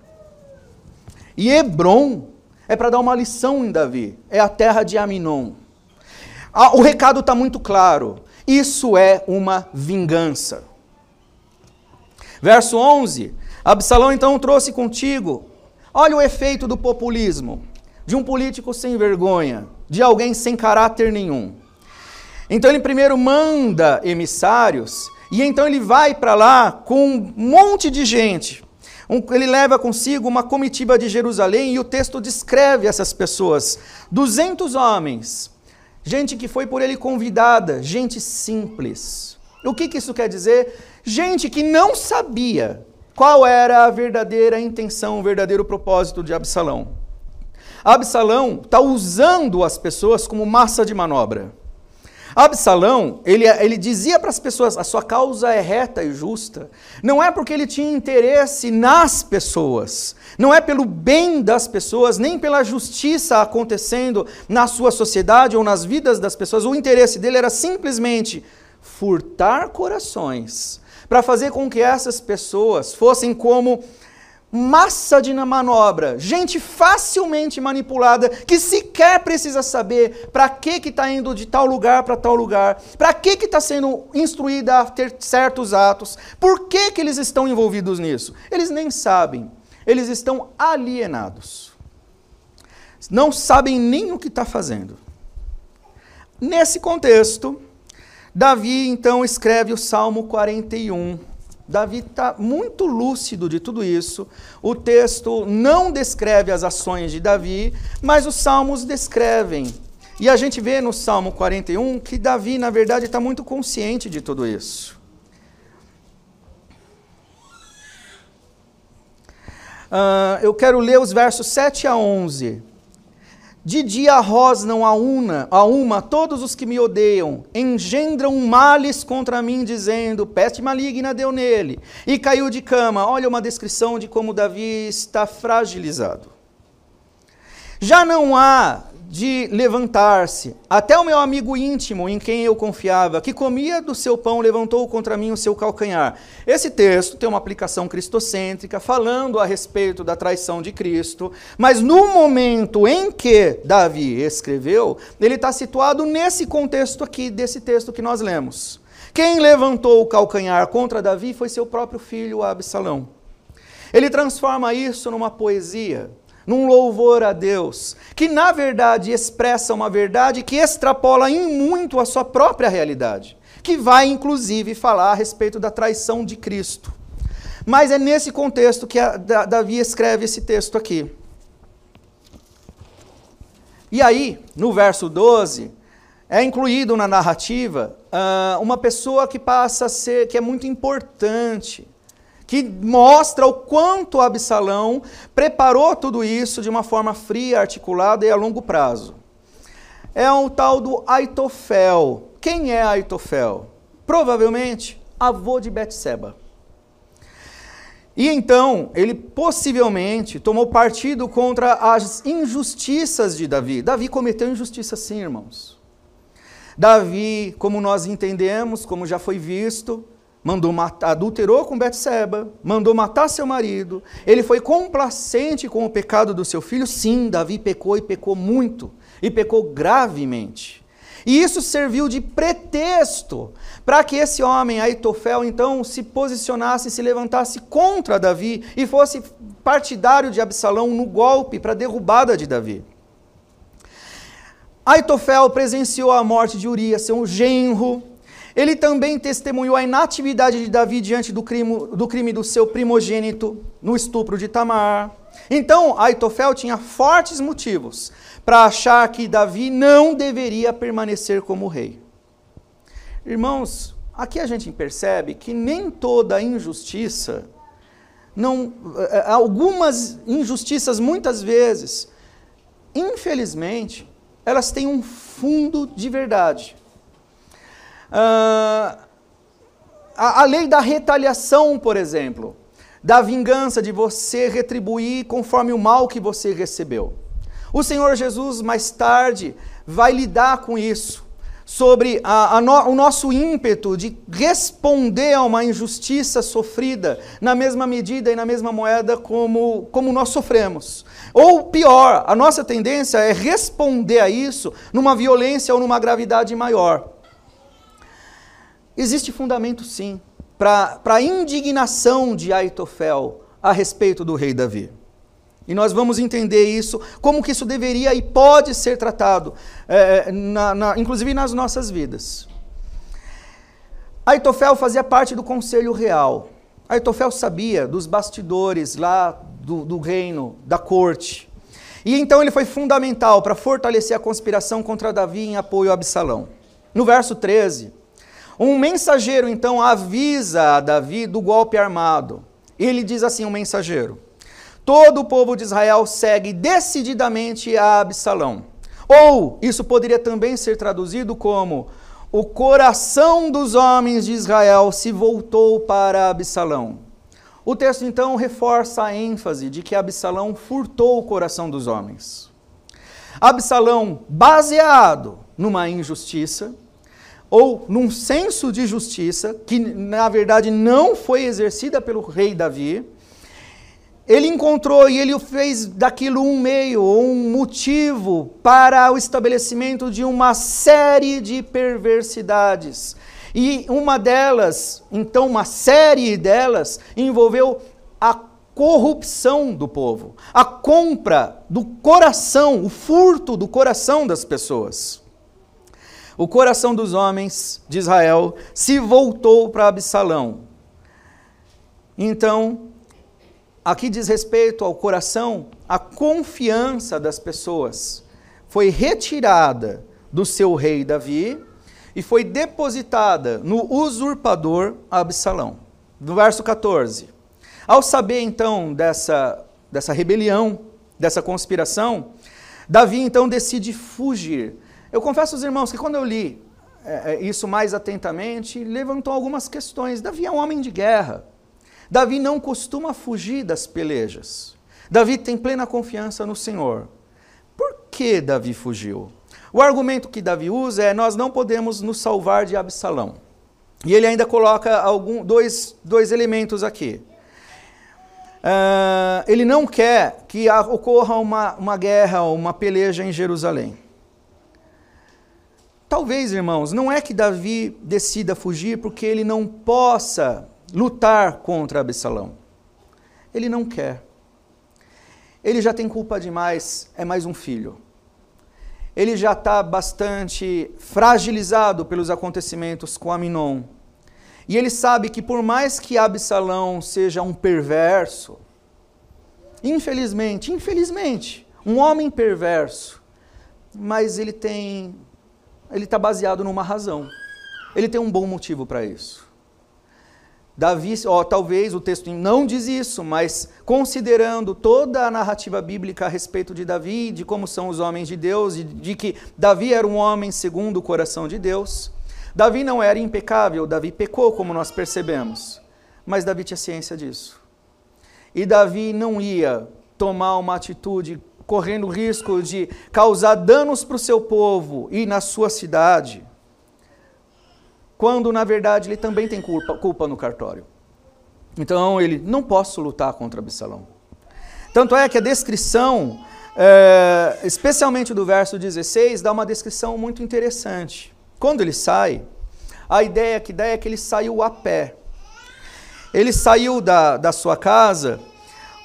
E Hebrom é para dar uma lição em Davi, é a terra de Aminon. O recado está muito claro. Isso é uma vingança. Verso 11. Absalão então trouxe contigo. Olha o efeito do populismo. De um político sem vergonha. De alguém sem caráter nenhum. Então ele primeiro manda emissários. E então ele vai para lá com um monte de gente. Ele leva consigo uma comitiva de Jerusalém. E o texto descreve essas pessoas. 200 homens. Gente que foi por ele convidada, gente simples. O que isso quer dizer? Gente que não sabia qual era a verdadeira intenção, o verdadeiro propósito de Absalão. Absalão está usando as pessoas como massa de manobra. Absalão, ele dizia para as pessoas: a sua causa é reta e justa. Não é porque ele tinha interesse nas pessoas, não é pelo bem das pessoas, nem pela justiça acontecendo na sua sociedade ou nas vidas das pessoas. O interesse dele era simplesmente furtar corações, para fazer com que essas pessoas fossem como massa de manobra, gente facilmente manipulada, que sequer precisa saber para que está indo de tal lugar para tal lugar, para que está sendo instruída a ter certos atos, por que eles estão envolvidos nisso. Eles nem sabem, eles estão alienados, não sabem nem o que está fazendo. Nesse contexto, Davi então escreve o Salmo 41. Davi está muito lúcido de tudo isso. O texto não descreve as ações de Davi, mas os salmos descrevem. E a gente vê no Salmo 41 que Davi, na verdade, está muito consciente de tudo isso. Eu quero ler os versos 7 a 11. De dia rosnam a uma todos os que me odeiam, engendram males contra mim, dizendo: peste maligna deu nele, e caiu de cama. Olha uma descrição de como Davi está fragilizado. Já não há de levantar-se, até o meu amigo íntimo, em quem eu confiava, que comia do seu pão, levantou contra mim o seu calcanhar. Esse texto tem uma aplicação cristocêntrica, falando a respeito da traição de Cristo, mas no momento em que Davi escreveu, ele está situado nesse contexto aqui, desse texto que nós lemos. Quem levantou o calcanhar contra Davi foi seu próprio filho, Absalão. Ele transforma isso numa poesia, num louvor a Deus, que na verdade expressa uma verdade que extrapola em muito a sua própria realidade, que vai inclusive falar a respeito da traição de Cristo. Mas é nesse contexto que Davi escreve esse texto aqui. E aí, no verso 12, é incluído na narrativa uma pessoa que passa a ser, que é muito importante, que mostra o quanto Absalão preparou tudo isso de uma forma fria, articulada e a longo prazo. É o tal do Aitofel. Quem é Aitofel? Provavelmente avô de Betseba. E então, ele possivelmente tomou partido contra as injustiças de Davi. Davi cometeu injustiça sim, irmãos. Davi, como nós entendemos, como já foi visto, adulterou com Betseba, mandou matar seu marido, ele foi complacente com o pecado do seu filho. Sim, Davi pecou e pecou muito, e pecou gravemente. E isso serviu de pretexto para que esse homem, Aitofel, então se posicionasse, se levantasse contra Davi e fosse partidário de Absalão no golpe para a derrubada de Davi. Aitofel presenciou a morte de Urias, seu genro. Ele também testemunhou a inatividade de Davi diante do crime do seu primogênito no estupro de Tamar. Então, Aitofel tinha fortes motivos para achar que Davi não deveria permanecer como rei. Irmãos, aqui a gente percebe que nem toda injustiça, algumas injustiças muitas vezes, infelizmente, elas têm um fundo de verdade. A lei da retaliação, por exemplo, da vingança, de você retribuir conforme o mal que você recebeu. O Senhor Jesus, mais tarde, vai lidar com isso, sobre o nosso ímpeto de responder a uma injustiça sofrida na mesma medida e na mesma moeda como nós sofremos. Ou pior, a nossa tendência é responder a isso numa violência ou numa gravidade maior. Existe fundamento, sim, para a indignação de Aitofel a respeito do rei Davi. E nós vamos entender isso, como que isso deveria e pode ser tratado, inclusive nas nossas vidas. Aitofel fazia parte do conselho real. Aitofel sabia dos bastidores lá do reino, da corte. E então ele foi fundamental para fortalecer a conspiração contra Davi em apoio a Absalão. No verso 13, um mensageiro então avisa a Davi do golpe armado. Ele diz assim, um mensageiro: todo o povo de Israel segue decididamente a Absalão. Ou, isso poderia também ser traduzido como: o coração dos homens de Israel se voltou para Absalão. O texto então reforça a ênfase de que Absalão furtou o coração dos homens. Absalão, baseado numa injustiça, ou num senso de justiça, que na verdade não foi exercida pelo rei Davi, ele encontrou e ele fez daquilo um meio, um motivo para o estabelecimento de uma série de perversidades. E uma delas, então uma série delas, envolveu a corrupção do povo, a compra do coração, o furto do coração das pessoas. O coração dos homens de Israel se voltou para Absalão. Então, aqui diz respeito ao coração, a confiança das pessoas foi retirada do seu rei Davi e foi depositada no usurpador Absalão. No verso 14. Ao saber então dessa rebelião, dessa conspiração, Davi então decide fugir. Eu confesso aos irmãos que quando eu li isso mais atentamente, levantou algumas questões. Davi é um homem de guerra. Davi não costuma fugir das pelejas. Davi tem plena confiança no Senhor. Por que Davi fugiu? O argumento que Davi usa é: nós não podemos nos salvar de Absalão. E ele ainda coloca dois elementos aqui. Ele não quer que ocorra uma guerra, uma peleja em Jerusalém. Talvez, irmãos, não é que Davi decida fugir porque ele não possa lutar contra Absalão. Ele não quer. Ele já tem culpa demais, é mais um filho. Ele já está bastante fragilizado pelos acontecimentos com Aminon. E ele sabe que por mais que Absalão seja um perverso, infelizmente, um homem perverso, mas ele está baseado numa razão. Ele tem um bom motivo para isso. Davi, talvez o texto não diz isso, mas considerando toda a narrativa bíblica a respeito de Davi, de como são os homens de Deus, e de que Davi era um homem segundo o coração de Deus, Davi não era impecável, Davi pecou, como nós percebemos, mas Davi tinha ciência disso. E Davi não ia tomar uma atitude correndo o risco de causar danos para o seu povo e na sua cidade, quando na verdade ele também tem culpa no cartório. Então ele: não posso lutar contra Absalão. Tanto é que a descrição, especialmente do verso 16, dá uma descrição muito interessante. Quando ele sai, a ideia que dá é que ele saiu a pé. Ele saiu da sua casa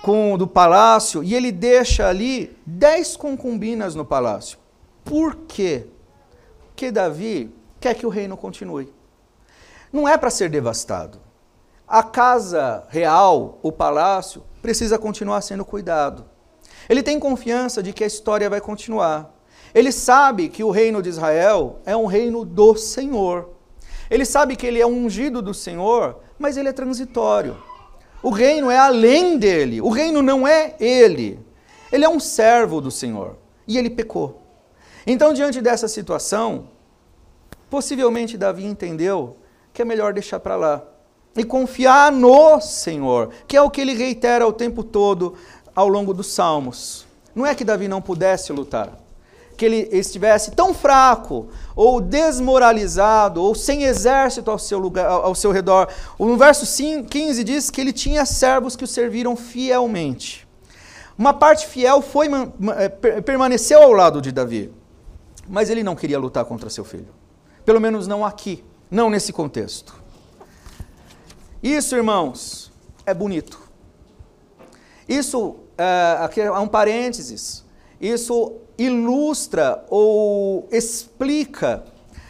do palácio e ele deixa ali 10 concubinas no palácio. Por quê? Porque Davi quer que o reino continue. Não é para ser devastado. A casa real, o palácio, precisa continuar sendo cuidado. Ele tem confiança de que a história vai continuar. Ele sabe que o reino de Israel é um reino do Senhor. Ele sabe que ele é um ungido do Senhor, mas ele é transitório. O reino é além dele. O reino não é ele. Ele é um servo do Senhor. E ele pecou. Então, diante dessa situação, possivelmente Davi entendeu que é melhor deixar para lá. E confiar no Senhor, que é o que ele reitera o tempo todo ao longo dos Salmos. Não é que Davi não pudesse lutar, que ele estivesse tão fraco, ou desmoralizado, ou sem exército ao seu redor. No verso 15 diz que ele tinha servos que o serviram fielmente. Uma parte fiel permaneceu ao lado de Davi, mas ele não queria lutar contra seu filho. Pelo menos não aqui, não nesse contexto. Isso, irmãos, é bonito. Isso, aqui é um parênteses, isso ilustra ou explica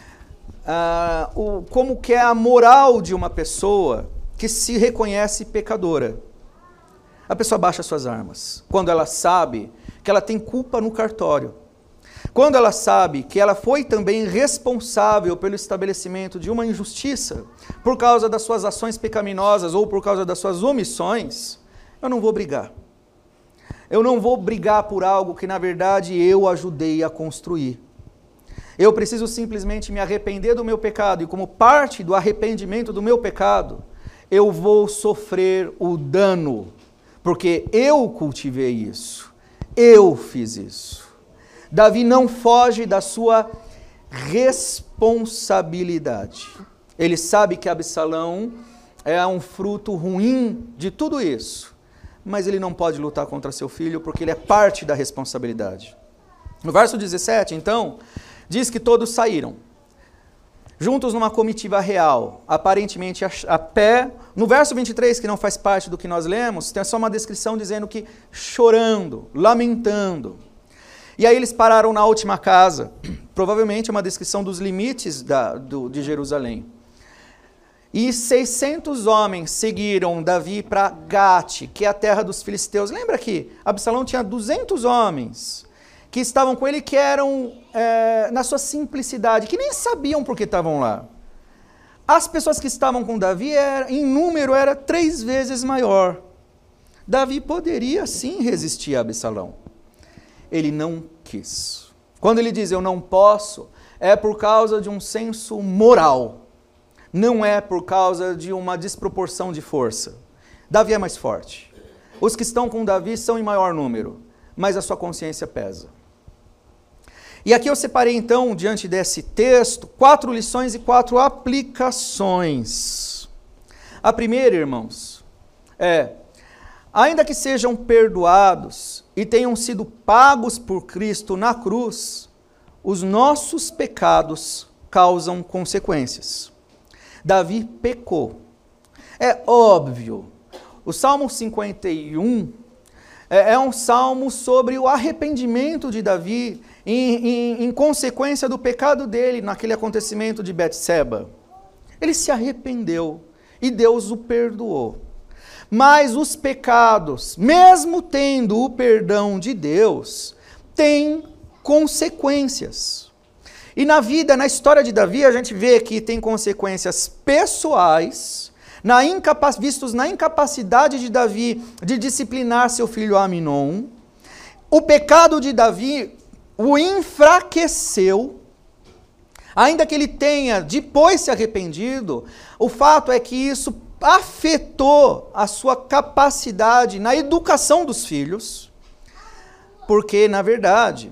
como que é a moral de uma pessoa que se reconhece pecadora. A pessoa baixa suas armas quando ela sabe que ela tem culpa no cartório. Quando ela sabe que ela foi também responsável pelo estabelecimento de uma injustiça por causa das suas ações pecaminosas ou por causa das suas omissões, eu não vou brigar. Eu não vou brigar por algo que, na verdade, eu ajudei a construir. Eu preciso simplesmente me arrepender do meu pecado e, como parte do arrependimento do meu pecado, eu vou sofrer o dano, porque eu cultivei isso, eu fiz isso. Davi não foge da sua responsabilidade. Ele sabe que Absalão é um fruto ruim de tudo isso, mas ele não pode lutar contra seu filho porque ele é parte da responsabilidade. No verso 17, então, diz que todos saíram, juntos numa comitiva real, aparentemente a pé. No verso 23, que não faz parte do que nós lemos, tem só uma descrição dizendo que chorando, lamentando. E aí eles pararam na última casa, provavelmente uma descrição dos limites de Jerusalém. E 600 homens seguiram Davi para Gate, que é a terra dos filisteus. Lembra que Absalão tinha 200 homens que estavam com ele, que eram, na sua simplicidade, que nem sabiam por que estavam lá. As pessoas que estavam com Davi, em número, era 3 vezes maior. Davi poderia sim resistir a Absalão. Ele não quis. Quando ele diz eu não posso, é por causa de um senso moral. Não é por causa de uma desproporção de força. Davi é mais forte. Os que estão com Davi são em maior número, mas a sua consciência pesa. E aqui eu separei então, diante desse texto, 4 lições e 4 aplicações. A primeira, irmãos, ainda que sejam perdoados e tenham sido pagos por Cristo na cruz, os nossos pecados causam consequências. Davi pecou. É óbvio. O Salmo 51 é um salmo sobre o arrependimento de Davi em consequência do pecado dele naquele acontecimento de Betseba. Ele se arrependeu e Deus o perdoou. Mas os pecados, mesmo tendo o perdão de Deus, têm consequências. E na vida, na história de Davi, a gente vê que tem consequências pessoais, vistos na incapacidade de Davi de disciplinar seu filho Aminon. O pecado de Davi o enfraqueceu, ainda que ele tenha depois se arrependido. O fato é que isso afetou a sua capacidade na educação dos filhos, porque, na verdade,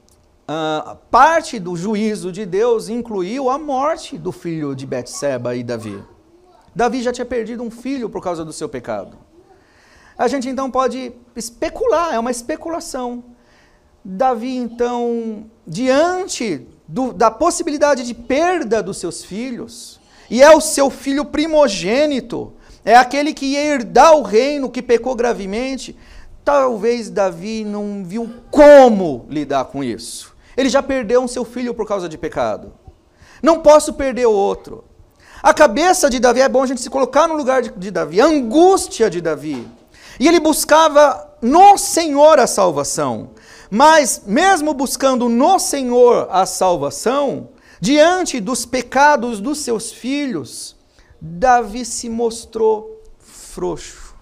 parte do juízo de Deus incluiu a morte do filho de Betseba e Davi. Davi já tinha perdido um filho por causa do seu pecado. A gente então pode especular, é uma especulação. Davi então, diante da possibilidade de perda dos seus filhos, e é o seu filho primogênito, é aquele que ia herdar o reino, que pecou gravemente. Talvez Davi não viu como lidar com isso. Ele já perdeu um seu filho por causa de pecado. Não posso perder o outro. A cabeça de Davi, é bom a gente se colocar no lugar de Davi, a angústia de Davi. E ele buscava no Senhor a salvação. Mas, mesmo buscando no Senhor a salvação, diante dos pecados dos seus filhos, Davi se mostrou frouxo.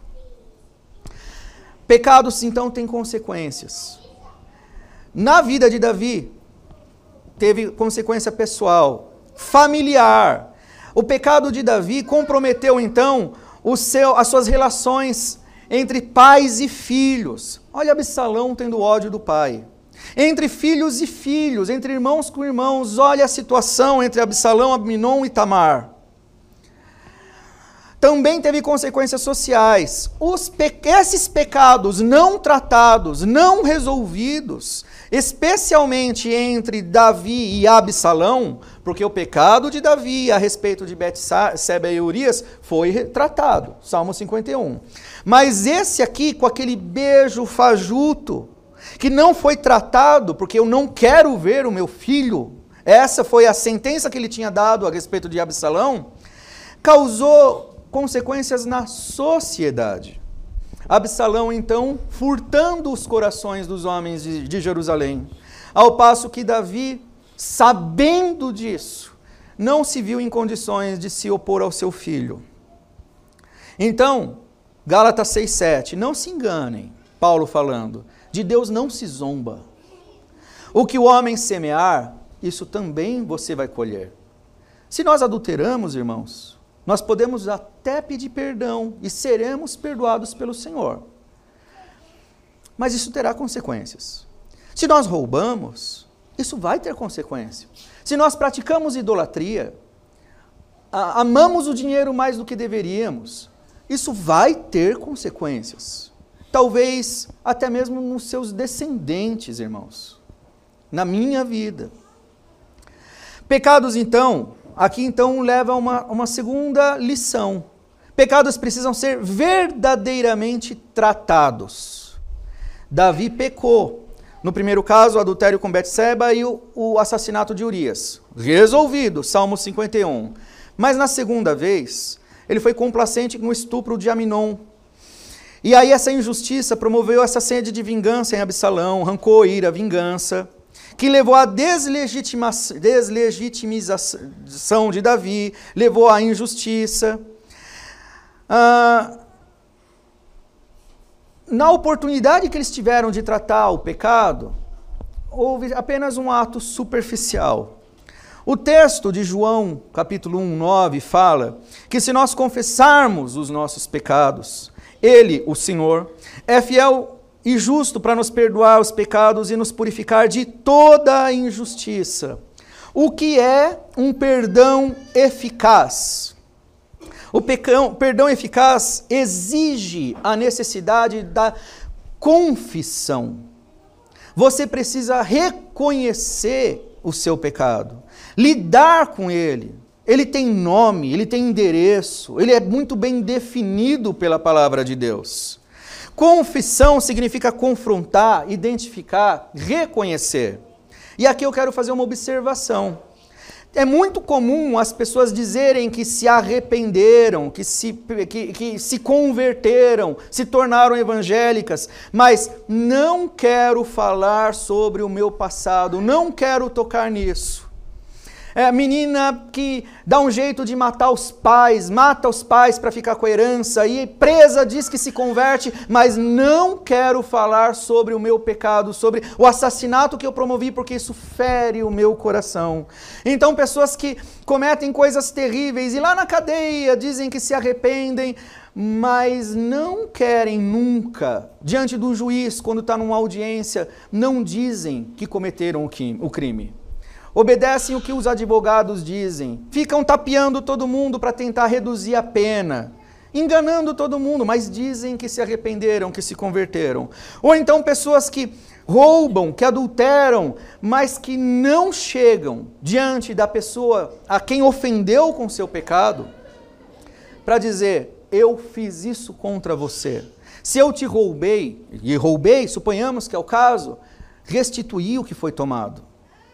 Pecados, então, têm consequências. Na vida de Davi, teve consequência pessoal, familiar. O pecado de Davi comprometeu, então, as suas relações entre pais e filhos. Olha Absalão tendo ódio do pai. Entre filhos e filhos, entre irmãos com irmãos, olha a situação entre Absalão, Amnon e Tamar. Também teve consequências sociais. Esses pecados não tratados, não resolvidos, especialmente entre Davi e Absalão, porque o pecado de Davi a respeito de Betseba e Urias foi tratado, Salmo 51. Mas esse aqui, com aquele beijo fajuto, que não foi tratado, porque eu não quero ver o meu filho, essa foi a sentença que ele tinha dado a respeito de Absalão, causou consequências na sociedade. Absalão, então, furtando os corações dos homens de Jerusalém, ao passo que Davi, sabendo disso, não se viu em condições de se opor ao seu filho. Então, Gálatas 6,7, não se enganem, Paulo falando, de Deus não se zomba. O que o homem semear, isso também você vai colher. Se nós adulteramos, irmãos, nós podemos até pedir perdão e seremos perdoados pelo Senhor. Mas isso terá consequências. Se nós roubamos, isso vai ter consequência. Se nós praticamos idolatria, amamos o dinheiro mais do que deveríamos, isso vai ter consequências. Talvez até mesmo nos seus descendentes, irmãos. Na minha vida. Pecados, então, aqui então leva a uma segunda lição. Pecados precisam ser verdadeiramente tratados. Davi pecou. No primeiro caso, o adultério com Betseba e o assassinato de Urias. Resolvido, Salmo 51. Mas na segunda vez, ele foi complacente com o estupro de Amnon. E aí essa injustiça promoveu essa sede de vingança em Absalão, rancor, ira, vingança, que levou à deslegitimização de Davi, levou à injustiça. Na oportunidade que eles tiveram de tratar o pecado, houve apenas um ato superficial. O texto de João, capítulo 1, 9, fala que se nós confessarmos os nossos pecados, Ele, o Senhor, é fiel e justo para nos perdoar os pecados e nos purificar de toda a injustiça. O que é um perdão eficaz? O perdão eficaz exige a necessidade da confissão. Você precisa reconhecer o seu pecado, lidar com ele. Ele tem nome, ele tem endereço, ele é muito bem definido pela palavra de Deus. Confissão significa confrontar, identificar, reconhecer. E aqui eu quero fazer uma observação. É muito comum as pessoas dizerem que se arrependeram, que se converteram, se tornaram evangélicas, mas não quero falar sobre o meu passado, não quero tocar nisso. É a menina que dá um jeito de matar os pais, mata os pais para ficar com a herança, e presa diz que se converte, mas não quero falar sobre o meu pecado, sobre o assassinato que eu promovi, porque isso fere o meu coração. Então pessoas que cometem coisas terríveis e lá na cadeia dizem que se arrependem, mas não querem nunca, diante do juiz, quando está numa audiência, não dizem que cometeram o crime. Obedecem o que os advogados dizem, ficam tapeando todo mundo para tentar reduzir a pena, enganando todo mundo, mas dizem que se arrependeram, que se converteram. Ou então pessoas que roubam, que adulteram, mas que não chegam diante da pessoa a quem ofendeu com seu pecado, para dizer, eu fiz isso contra você. Se eu te roubei, e roubei, suponhamos que é o caso, restituir o que foi tomado.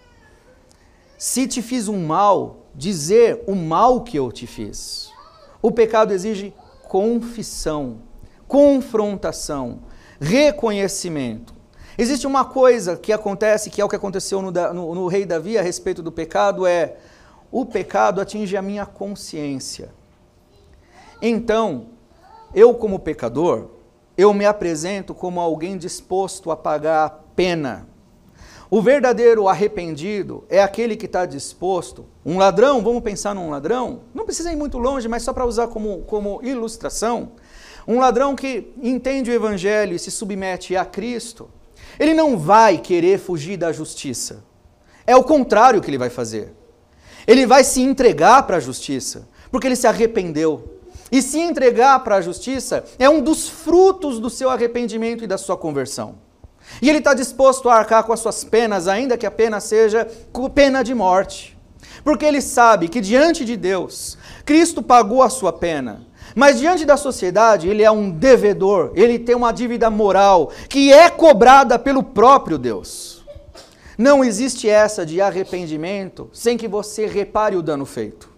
Se te fiz um mal, dizer o mal que eu te fiz. O pecado exige confissão, confrontação, reconhecimento. Existe uma coisa que acontece, que é o que aconteceu no rei Davi a respeito do pecado, o pecado atinge a minha consciência. Então, eu como pecador, eu me apresento como alguém disposto a pagar a pena. O verdadeiro arrependido é aquele que está disposto, um ladrão, vamos pensar num ladrão, não precisa ir muito longe, mas só para usar como ilustração, um ladrão que entende o evangelho e se submete a Cristo, ele não vai querer fugir da justiça. É o contrário que ele vai fazer. Ele vai se entregar para a justiça, porque ele se arrependeu. E se entregar para a justiça é um dos frutos do seu arrependimento e da sua conversão. E ele está disposto a arcar com as suas penas, ainda que a pena seja pena de morte. Porque ele sabe que diante de Deus, Cristo pagou a sua pena. Mas diante da sociedade, ele é um devedor, ele tem uma dívida moral que é cobrada pelo próprio Deus. Não existe essa de arrependimento sem que você repare o dano feito.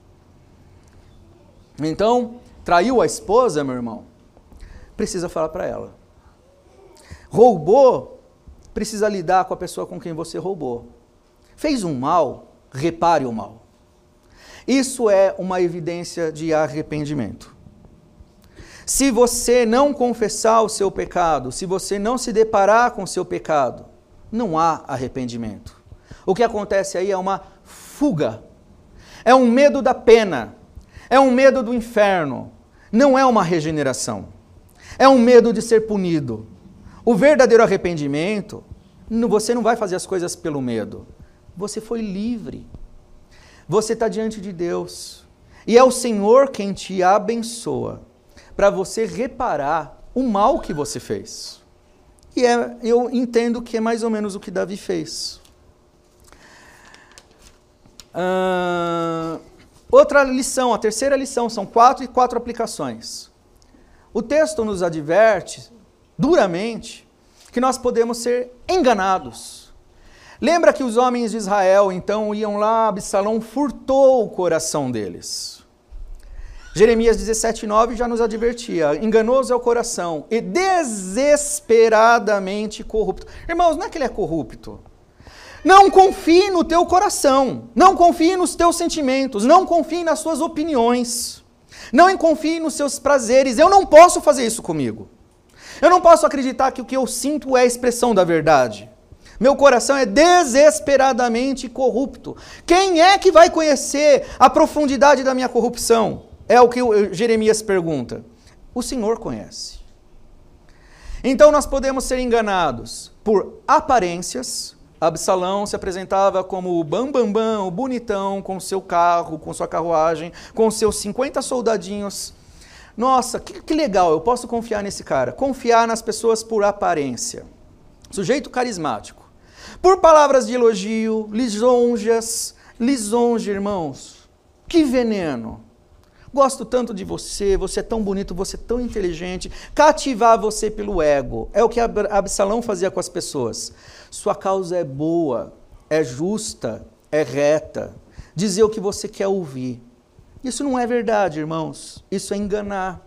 Então, traiu a esposa, meu irmão? Precisa falar para ela. Roubou? Precisa lidar com a pessoa com quem você roubou. Fez um mal? Repare o mal. Isso é uma evidência de arrependimento. Se você não confessar o seu pecado, se você não se deparar com o seu pecado, não há arrependimento. O que acontece aí é uma fuga. É um medo da pena. É um medo do inferno. Não é uma regeneração. É um medo de ser punido. O verdadeiro arrependimento, você não vai fazer as coisas pelo medo. Você foi livre. Você está diante de Deus. E é o Senhor quem te abençoa para você reparar o mal que você fez. E eu entendo que é mais ou menos o que Davi fez. Outra lição, a terceira lição, são 4 aplicações. O texto nos adverte duramente que nós podemos ser enganados. Lembra que os homens de Israel então iam lá, Absalão furtou o coração deles. Jeremias 17:9 já nos advertia, enganoso é o coração e desesperadamente corrupto. Irmãos, não é que ele é corrupto. Não confie no teu coração, não confie nos teus sentimentos, não confie nas suas opiniões, não confie nos seus prazeres. Eu não posso fazer isso comigo. Eu não posso acreditar que o que eu sinto é a expressão da verdade. Meu coração é desesperadamente corrupto. Quem é que vai conhecer a profundidade da minha corrupção? É o que Jeremias pergunta. O Senhor conhece. Então nós podemos ser enganados por aparências. Absalão se apresentava como o bambambam, o bonitão, com seu carro, com sua carruagem, com seus 50 soldadinhos. Nossa, que legal, eu posso confiar nesse cara. Confiar nas pessoas por aparência. Sujeito carismático. Por palavras de elogio, lisonjas, irmãos. Que veneno. Gosto tanto de você, você é tão bonito, você é tão inteligente. Cativar você pelo ego. É o que Absalão fazia com as pessoas. Sua causa é boa, é justa, é reta. Dizer o que você quer ouvir. Isso não é verdade, irmãos. Isso é enganar.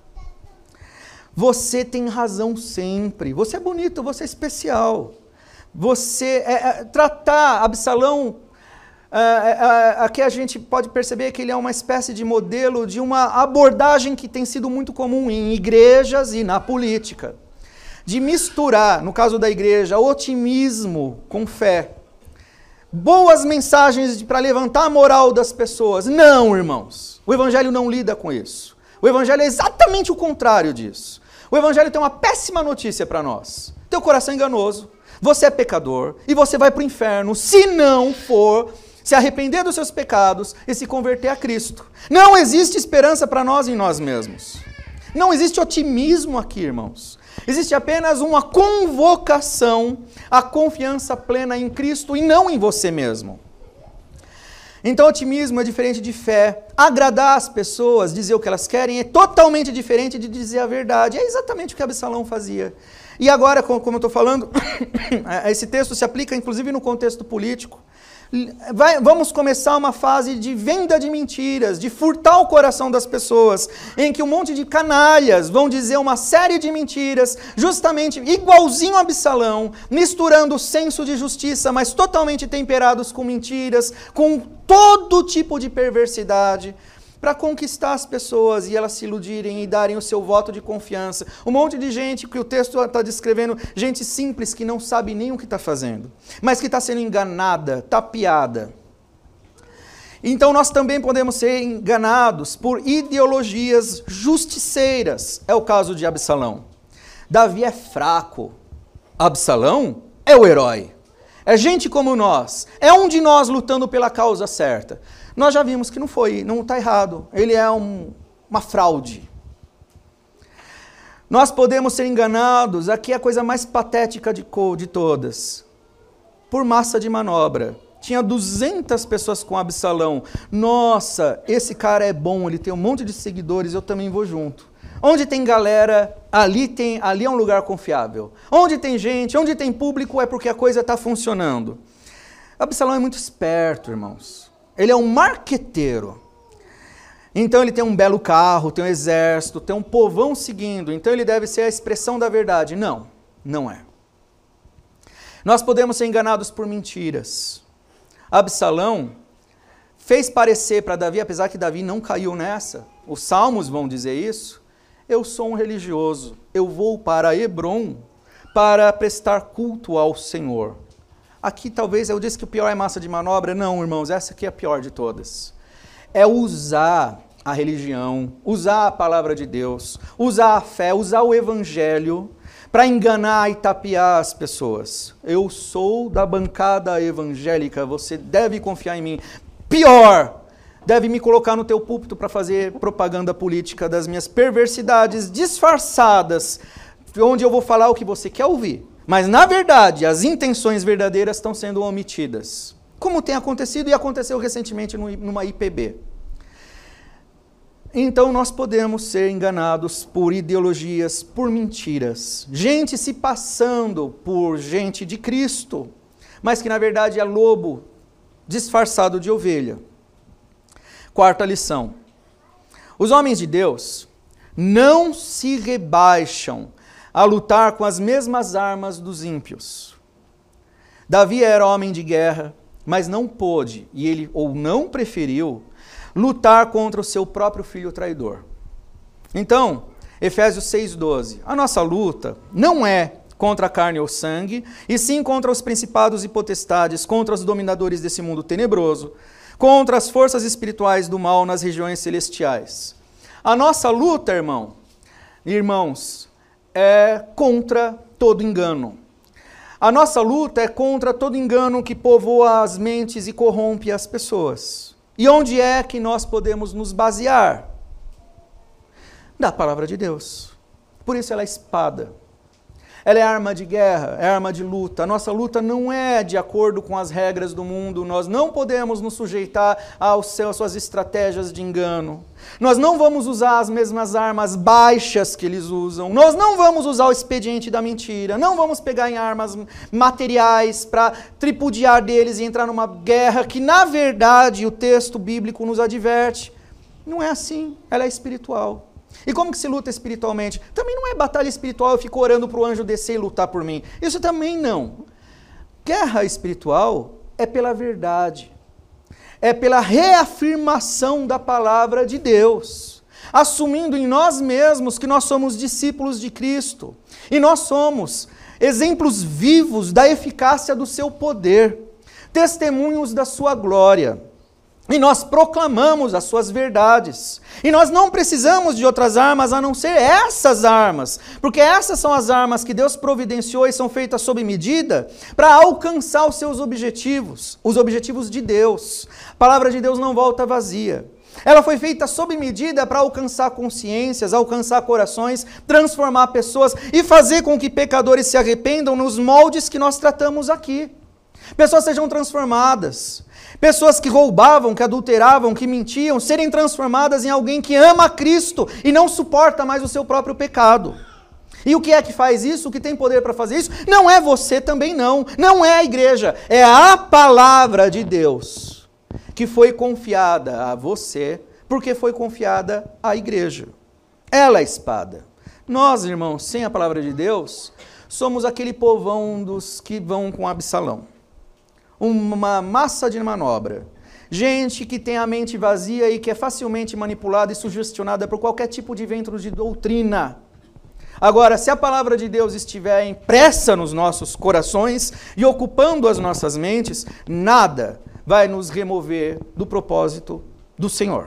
Você tem razão sempre. Você é bonito, você é especial. Você tratar Absalão, aqui a gente pode perceber que ele é uma espécie de modelo de uma abordagem que tem sido muito comum em igrejas e na política. De misturar, no caso da igreja, otimismo com fé. Boas mensagens para levantar a moral das pessoas. Não, irmãos. O Evangelho não lida com isso. O Evangelho é exatamente o contrário disso. O Evangelho tem uma péssima notícia para nós. Teu coração é enganoso. Você é pecador e você vai para o inferno se não for se arrepender dos seus pecados e se converter a Cristo. Não existe esperança para nós em nós mesmos. Não existe otimismo aqui, irmãos. Existe apenas uma convocação à confiança plena em Cristo e não em você mesmo. Então, otimismo é diferente de fé. Agradar as pessoas, dizer o que elas querem, é totalmente diferente de dizer a verdade. É exatamente o que Absalão fazia. E agora, como eu estou falando, esse texto se aplica inclusive no contexto político. Vamos começar uma fase de venda de mentiras, de furtar o coração das pessoas, em que um monte de canalhas vão dizer uma série de mentiras, justamente igualzinho a Absalão, misturando o senso de justiça, mas totalmente temperados com mentiras, com todo tipo de perversidade, para conquistar as pessoas e elas se iludirem e darem o seu voto de confiança. Um monte de gente que o texto está descrevendo, gente simples que não sabe nem o que está fazendo, mas que está sendo enganada, tapeada. Então nós também podemos ser enganados por ideologias justiceiras. É o caso de Absalão. Davi é fraco. Absalão é o herói. É gente como nós. É um de nós lutando pela causa certa. Nós já vimos que não está errado. Ele é uma fraude. Nós podemos ser enganados, aqui é a coisa mais patética de todas, por massa de manobra. Tinha 200 pessoas com Absalão. Nossa, esse cara é bom, ele tem um monte de seguidores, eu também vou junto. Onde tem galera, ali é um lugar confiável. Onde tem gente, onde tem público, é porque a coisa está funcionando. Absalão é muito esperto, irmãos. Ele é um marqueteiro. Então ele tem um belo carro, tem um exército, tem um povão seguindo. Então ele deve ser a expressão da verdade. Não, não é. Nós podemos ser enganados por mentiras. Absalão fez parecer para Davi, apesar que Davi não caiu nessa, os salmos vão dizer isso, eu sou um religioso, eu vou para Hebrom para prestar culto ao Senhor. Aqui talvez eu disse que o pior é massa de manobra. Não, irmãos, essa aqui é a pior de todas. É usar a religião, usar a palavra de Deus, usar a fé, usar o evangelho para enganar e tapear as pessoas. Eu sou da bancada evangélica, você deve confiar em mim. Pior, deve me colocar no teu púlpito para fazer propaganda política das minhas perversidades disfarçadas, onde eu vou falar o que você quer ouvir. Mas, na verdade, as intenções verdadeiras estão sendo omitidas. Como tem acontecido e aconteceu recentemente numa IPB. Então, nós podemos ser enganados por ideologias, por mentiras. Gente se passando por gente de Cristo, mas que, na verdade, é lobo disfarçado de ovelha. Quarta lição. Os homens de Deus não se rebaixam a lutar com as mesmas armas dos ímpios. Davi era homem de guerra, mas não pôde, e ele ou não preferiu, lutar contra o seu próprio filho traidor. Então, Efésios 6,12, a nossa luta não é contra a carne ou sangue, e sim contra os principados e potestades, contra os dominadores desse mundo tenebroso, contra as forças espirituais do mal nas regiões celestiais. A nossa luta, irmãos, é contra todo engano. A nossa luta é contra todo engano que povoa as mentes e corrompe as pessoas. E onde é que nós podemos nos basear? Da palavra de Deus. Por isso ela é espada. Ela é arma de guerra, é arma de luta. A nossa luta não é de acordo com as regras do mundo. Nós não podemos nos sujeitar às suas estratégias de engano. Nós não vamos usar as mesmas armas baixas que eles usam. Nós não vamos usar o expediente da mentira. Não vamos pegar em armas materiais para tripudiar deles e entrar numa guerra que, na verdade, o texto bíblico nos adverte. Não é assim. Ela é espiritual. E como que se luta espiritualmente? Também não é batalha espiritual, eu fico orando para o anjo descer e lutar por mim. Isso também não. Guerra espiritual é pela verdade. É pela reafirmação da palavra de Deus. Assumindo em nós mesmos que nós somos discípulos de Cristo. E nós somos exemplos vivos da eficácia do seu poder. Testemunhos da sua glória. E nós proclamamos as suas verdades. E nós não precisamos de outras armas a não ser essas armas. Porque essas são as armas que Deus providenciou e são feitas sob medida para alcançar os seus objetivos. Os objetivos de Deus. A palavra de Deus não volta vazia. Ela foi feita sob medida para alcançar consciências, alcançar corações, transformar pessoas e fazer com que pecadores se arrependam nos moldes que nós tratamos aqui. Pessoas sejam transformadas. Pessoas que roubavam, que adulteravam, que mentiam, serem transformadas em alguém que ama a Cristo e não suporta mais o seu próprio pecado. E o que é que faz isso? O que tem poder para fazer isso? Não é você também não. Não é a igreja. É a palavra de Deus que foi confiada a você, porque foi confiada à igreja. Ela é a espada. Nós, irmãos, sem a palavra de Deus, somos aquele povão dos que vão com Absalão. Uma massa de manobra. Gente que tem a mente vazia e que é facilmente manipulada e sugestionada por qualquer tipo de vento de doutrina. Agora, se a palavra de Deus estiver impressa nos nossos corações e ocupando as nossas mentes, nada vai nos remover do propósito do Senhor.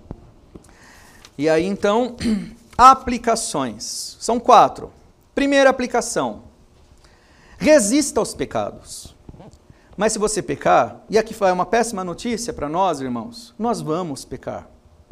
E aí, então, aplicações. São 4. Primeira aplicação. Resista aos pecados. Mas se você pecar, e aqui vai uma péssima notícia para nós, irmãos, nós vamos pecar.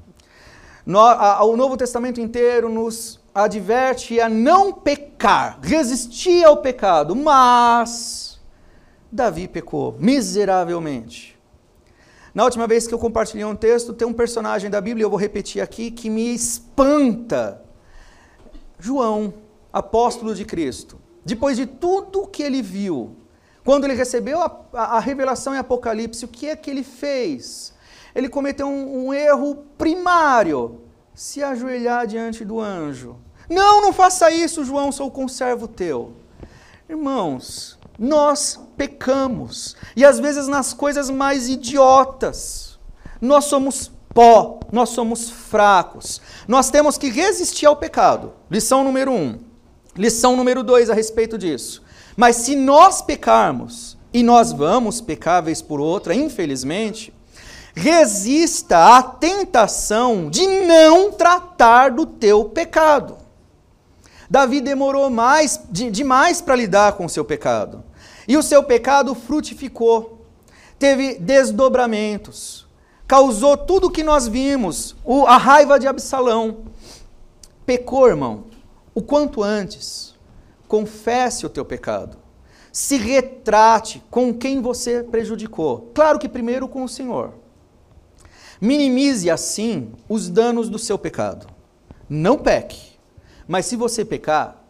O Novo Testamento inteiro nos adverte a não pecar, resistir ao pecado, mas Davi pecou miseravelmente. Na última vez que eu compartilhei um texto, tem um personagem da Bíblia, eu vou repetir aqui, que me espanta. João, apóstolo de Cristo, depois de tudo que ele viu, quando ele recebeu a revelação em Apocalipse, o que é que ele fez? Ele cometeu um erro primário, se ajoelhar diante do anjo. Não faça isso, João, sou conservo teu. Irmãos, nós pecamos, e às vezes nas coisas mais idiotas. Nós somos pó, nós somos fracos. Nós temos que resistir ao pecado. Lição número 1. Lição número 2 a respeito disso. Mas se nós pecarmos, e nós vamos pecar vez por outra, infelizmente, resista à tentação de não tratar do teu pecado. Davi demorou demais para lidar com o seu pecado. E o seu pecado frutificou, teve desdobramentos, causou tudo o que nós vimos, a raiva de Absalão. Pecou, irmão, o quanto antes. Confesse o teu pecado. Se retrate com quem você prejudicou. Claro que primeiro com o Senhor. Minimize assim os danos do seu pecado. Não peque. Mas se você pecar,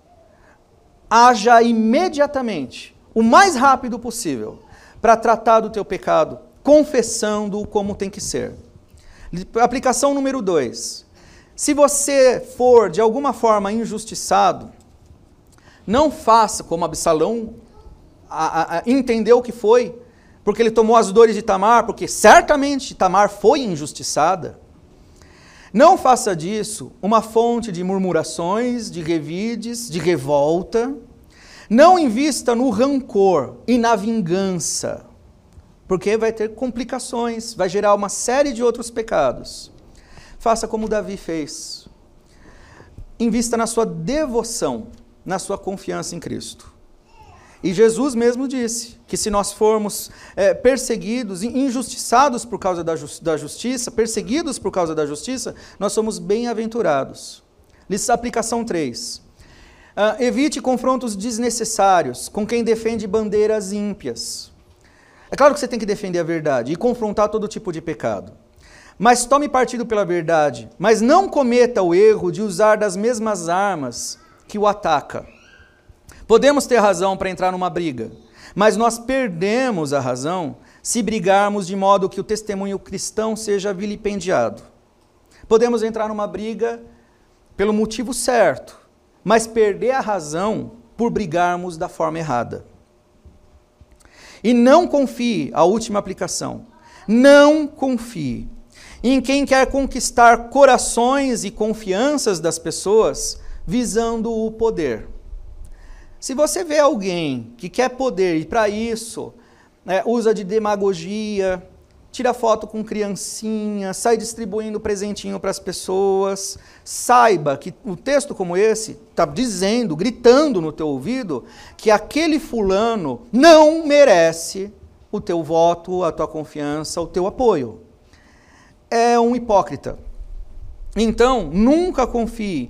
haja imediatamente, o mais rápido possível, para tratar do teu pecado, confessando-o como tem que ser. Aplicação número 2. Se você for de alguma forma injustiçado, não faça como Absalão entendeu que foi, porque ele tomou as dores de Tamar, porque certamente Tamar foi injustiçada. Não faça disso uma fonte de murmurações, de revides, de revolta. Não invista no rancor e na vingança, porque vai ter complicações, vai gerar uma série de outros pecados. Faça como Davi fez. Invista na sua devoção, na sua confiança em Cristo. E Jesus mesmo disse que se nós formos perseguidos, injustiçados por causa da justiça, perseguidos por causa da justiça, nós somos bem-aventurados. Aplicação 3. Evite confrontos desnecessários com quem defende bandeiras ímpias. É claro que você tem que defender a verdade e confrontar todo tipo de pecado. Mas tome partido pela verdade, mas não cometa o erro de usar das mesmas armas que o ataca. Podemos ter razão para entrar numa briga, mas nós perdemos a razão se brigarmos de modo que o testemunho cristão seja vilipendiado. Podemos entrar numa briga pelo motivo certo, mas perder a razão por brigarmos da forma errada. E não confie, a última aplicação, não confie em quem quer conquistar corações e confianças das pessoas visando o poder. Se você vê alguém que quer poder e para isso usa de demagogia, tira foto com criancinha, sai distribuindo presentinho para as pessoas, saiba que um texto como esse está dizendo, gritando no teu ouvido, que aquele fulano não merece o teu voto, a tua confiança, o teu apoio. É um hipócrita. Então, nunca confie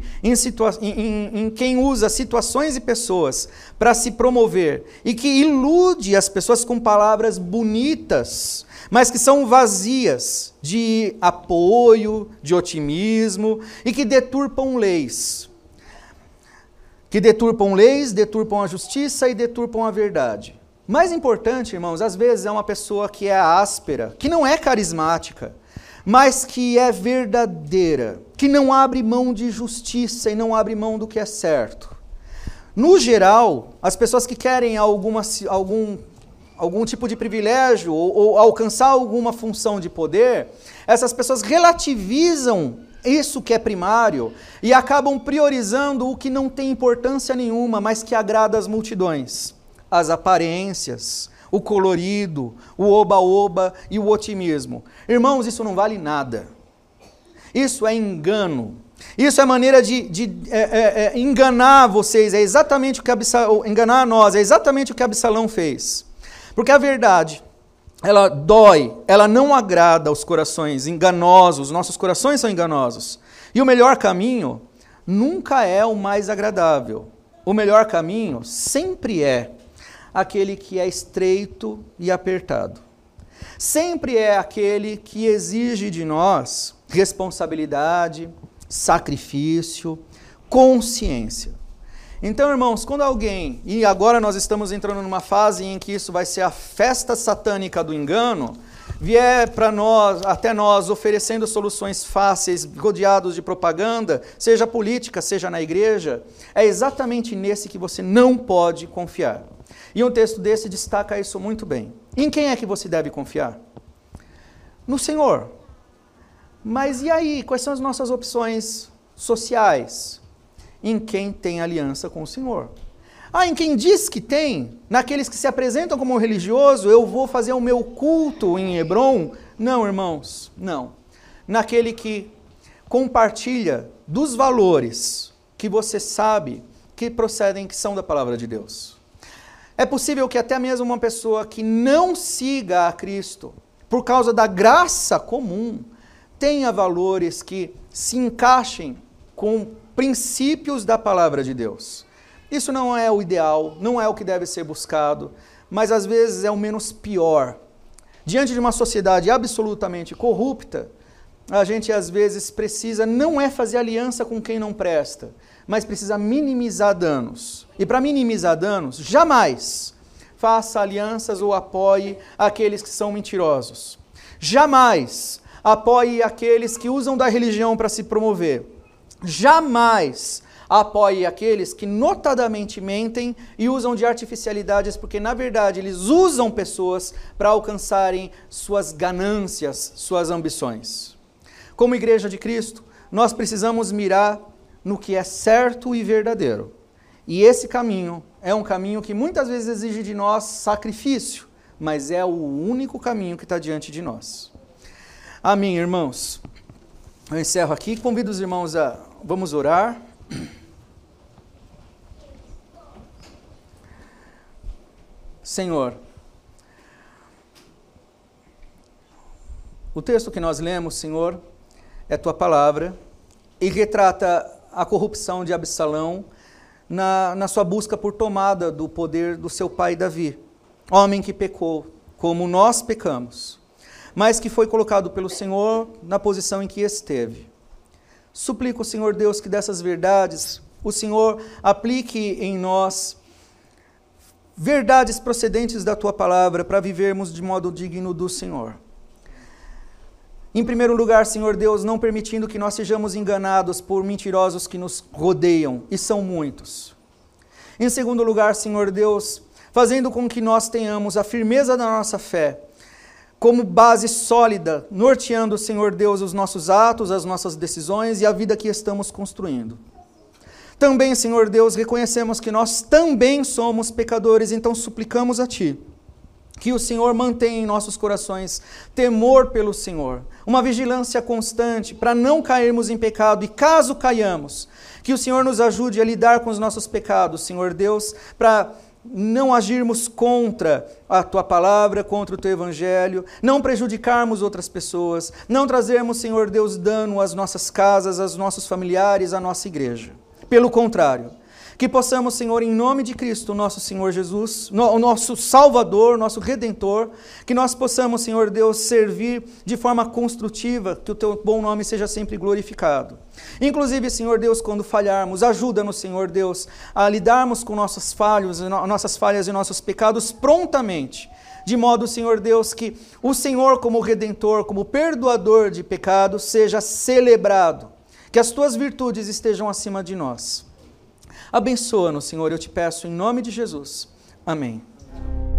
em quem usa situações e pessoas para se promover e que ilude as pessoas com palavras bonitas, mas que são vazias de apoio, de otimismo e que deturpam leis. Que deturpam leis, deturpam a justiça e deturpam a verdade. Mais importante, irmãos, às vezes é uma pessoa que é áspera, que não é carismática, mas que é verdadeira, que não abre mão de justiça e não abre mão do que é certo. No geral, as pessoas que querem algum tipo de privilégio ou alcançar alguma função de poder, essas pessoas relativizam isso que é primário e acabam priorizando o que não tem importância nenhuma, mas que agrada as multidões. As aparências, o colorido, o oba-oba e o otimismo. Irmãos, isso não vale nada. Isso é engano. Isso é maneira de enganar vocês, é exatamente o que enganar nós, é exatamente o que Absalão fez. Porque a verdade, ela dói, ela não agrada aos corações enganosos, nossos corações são enganosos. E o melhor caminho nunca é o mais agradável. O melhor caminho sempre é aquele que é estreito e apertado. Sempre é aquele que exige de nós responsabilidade, sacrifício, consciência. Então, irmãos, quando alguém, e agora nós estamos entrando numa fase em que isso vai ser a festa satânica do engano, vier para nós, até nós, oferecendo soluções fáceis, rodeados de propaganda, seja política, seja na igreja, é exatamente nesse que você não pode confiar. E um texto desse destaca isso muito bem. Em quem é que você deve confiar? No Senhor. Mas e aí, quais são as nossas opções sociais? Em quem tem aliança com o Senhor. Em quem diz que tem, naqueles que se apresentam como religioso, eu vou fazer o meu culto em Hebron? Não, irmãos, não. Naquele que compartilha dos valores que você sabe que procedem, que são da palavra de Deus. É possível que até mesmo uma pessoa que não siga a Cristo, por causa da graça comum, tenha valores que se encaixem com princípios da palavra de Deus. Isso não é o ideal, não é o que deve ser buscado, mas às vezes é o menos pior. Diante de uma sociedade absolutamente corrupta, a gente às vezes precisa não é fazer aliança com quem não presta, mas precisa minimizar danos. E para minimizar danos, jamais faça alianças ou apoie aqueles que são mentirosos. Jamais apoie aqueles que usam da religião para se promover. Jamais apoie aqueles que notadamente mentem e usam de artificialidades, porque na verdade eles usam pessoas para alcançarem suas ganâncias, suas ambições. Como Igreja de Cristo, nós precisamos mirar no que é certo e verdadeiro. E esse caminho é um caminho que muitas vezes exige de nós sacrifício, mas é o único caminho que está diante de nós. Amém, irmãos? Eu encerro aqui, convido os irmãos vamos orar. Senhor, o texto que nós lemos, Senhor, é Tua palavra e retrata a corrupção de Absalão na sua busca por tomada do poder do seu pai Davi, homem que pecou, como nós pecamos, mas que foi colocado pelo Senhor na posição em que esteve. Suplico, Senhor Deus, que dessas verdades o Senhor aplique em nós verdades procedentes da Tua palavra para vivermos de modo digno do Senhor. Em primeiro lugar, Senhor Deus, não permitindo que nós sejamos enganados por mentirosos que nos rodeiam, e são muitos. Em segundo lugar, Senhor Deus, fazendo com que nós tenhamos a firmeza da nossa fé, como base sólida, norteando, Senhor Deus, os nossos atos, as nossas decisões e a vida que estamos construindo. Também, Senhor Deus, reconhecemos que nós também somos pecadores, então suplicamos a Ti, que o Senhor mantenha em nossos corações temor pelo Senhor, uma vigilância constante para não cairmos em pecado e caso caiamos, que o Senhor nos ajude a lidar com os nossos pecados, Senhor Deus, para não agirmos contra a Tua palavra, contra o Teu Evangelho, não prejudicarmos outras pessoas, não trazermos, Senhor Deus, dano às nossas casas, aos nossos familiares, à nossa igreja. Pelo contrário, que possamos, Senhor, em nome de Cristo, nosso Senhor Jesus, o nosso Salvador, nosso Redentor, que nós possamos, Senhor Deus, servir de forma construtiva, que o Teu bom nome seja sempre glorificado. Inclusive, Senhor Deus, quando falharmos, ajuda-nos, Senhor Deus, a lidarmos com nossas falhas e nossos pecados prontamente, de modo, Senhor Deus, que o Senhor como Redentor, como perdoador de pecados, seja celebrado, que as Tuas virtudes estejam acima de nós. Abençoa-nos, Senhor, eu te peço em nome de Jesus. Amém.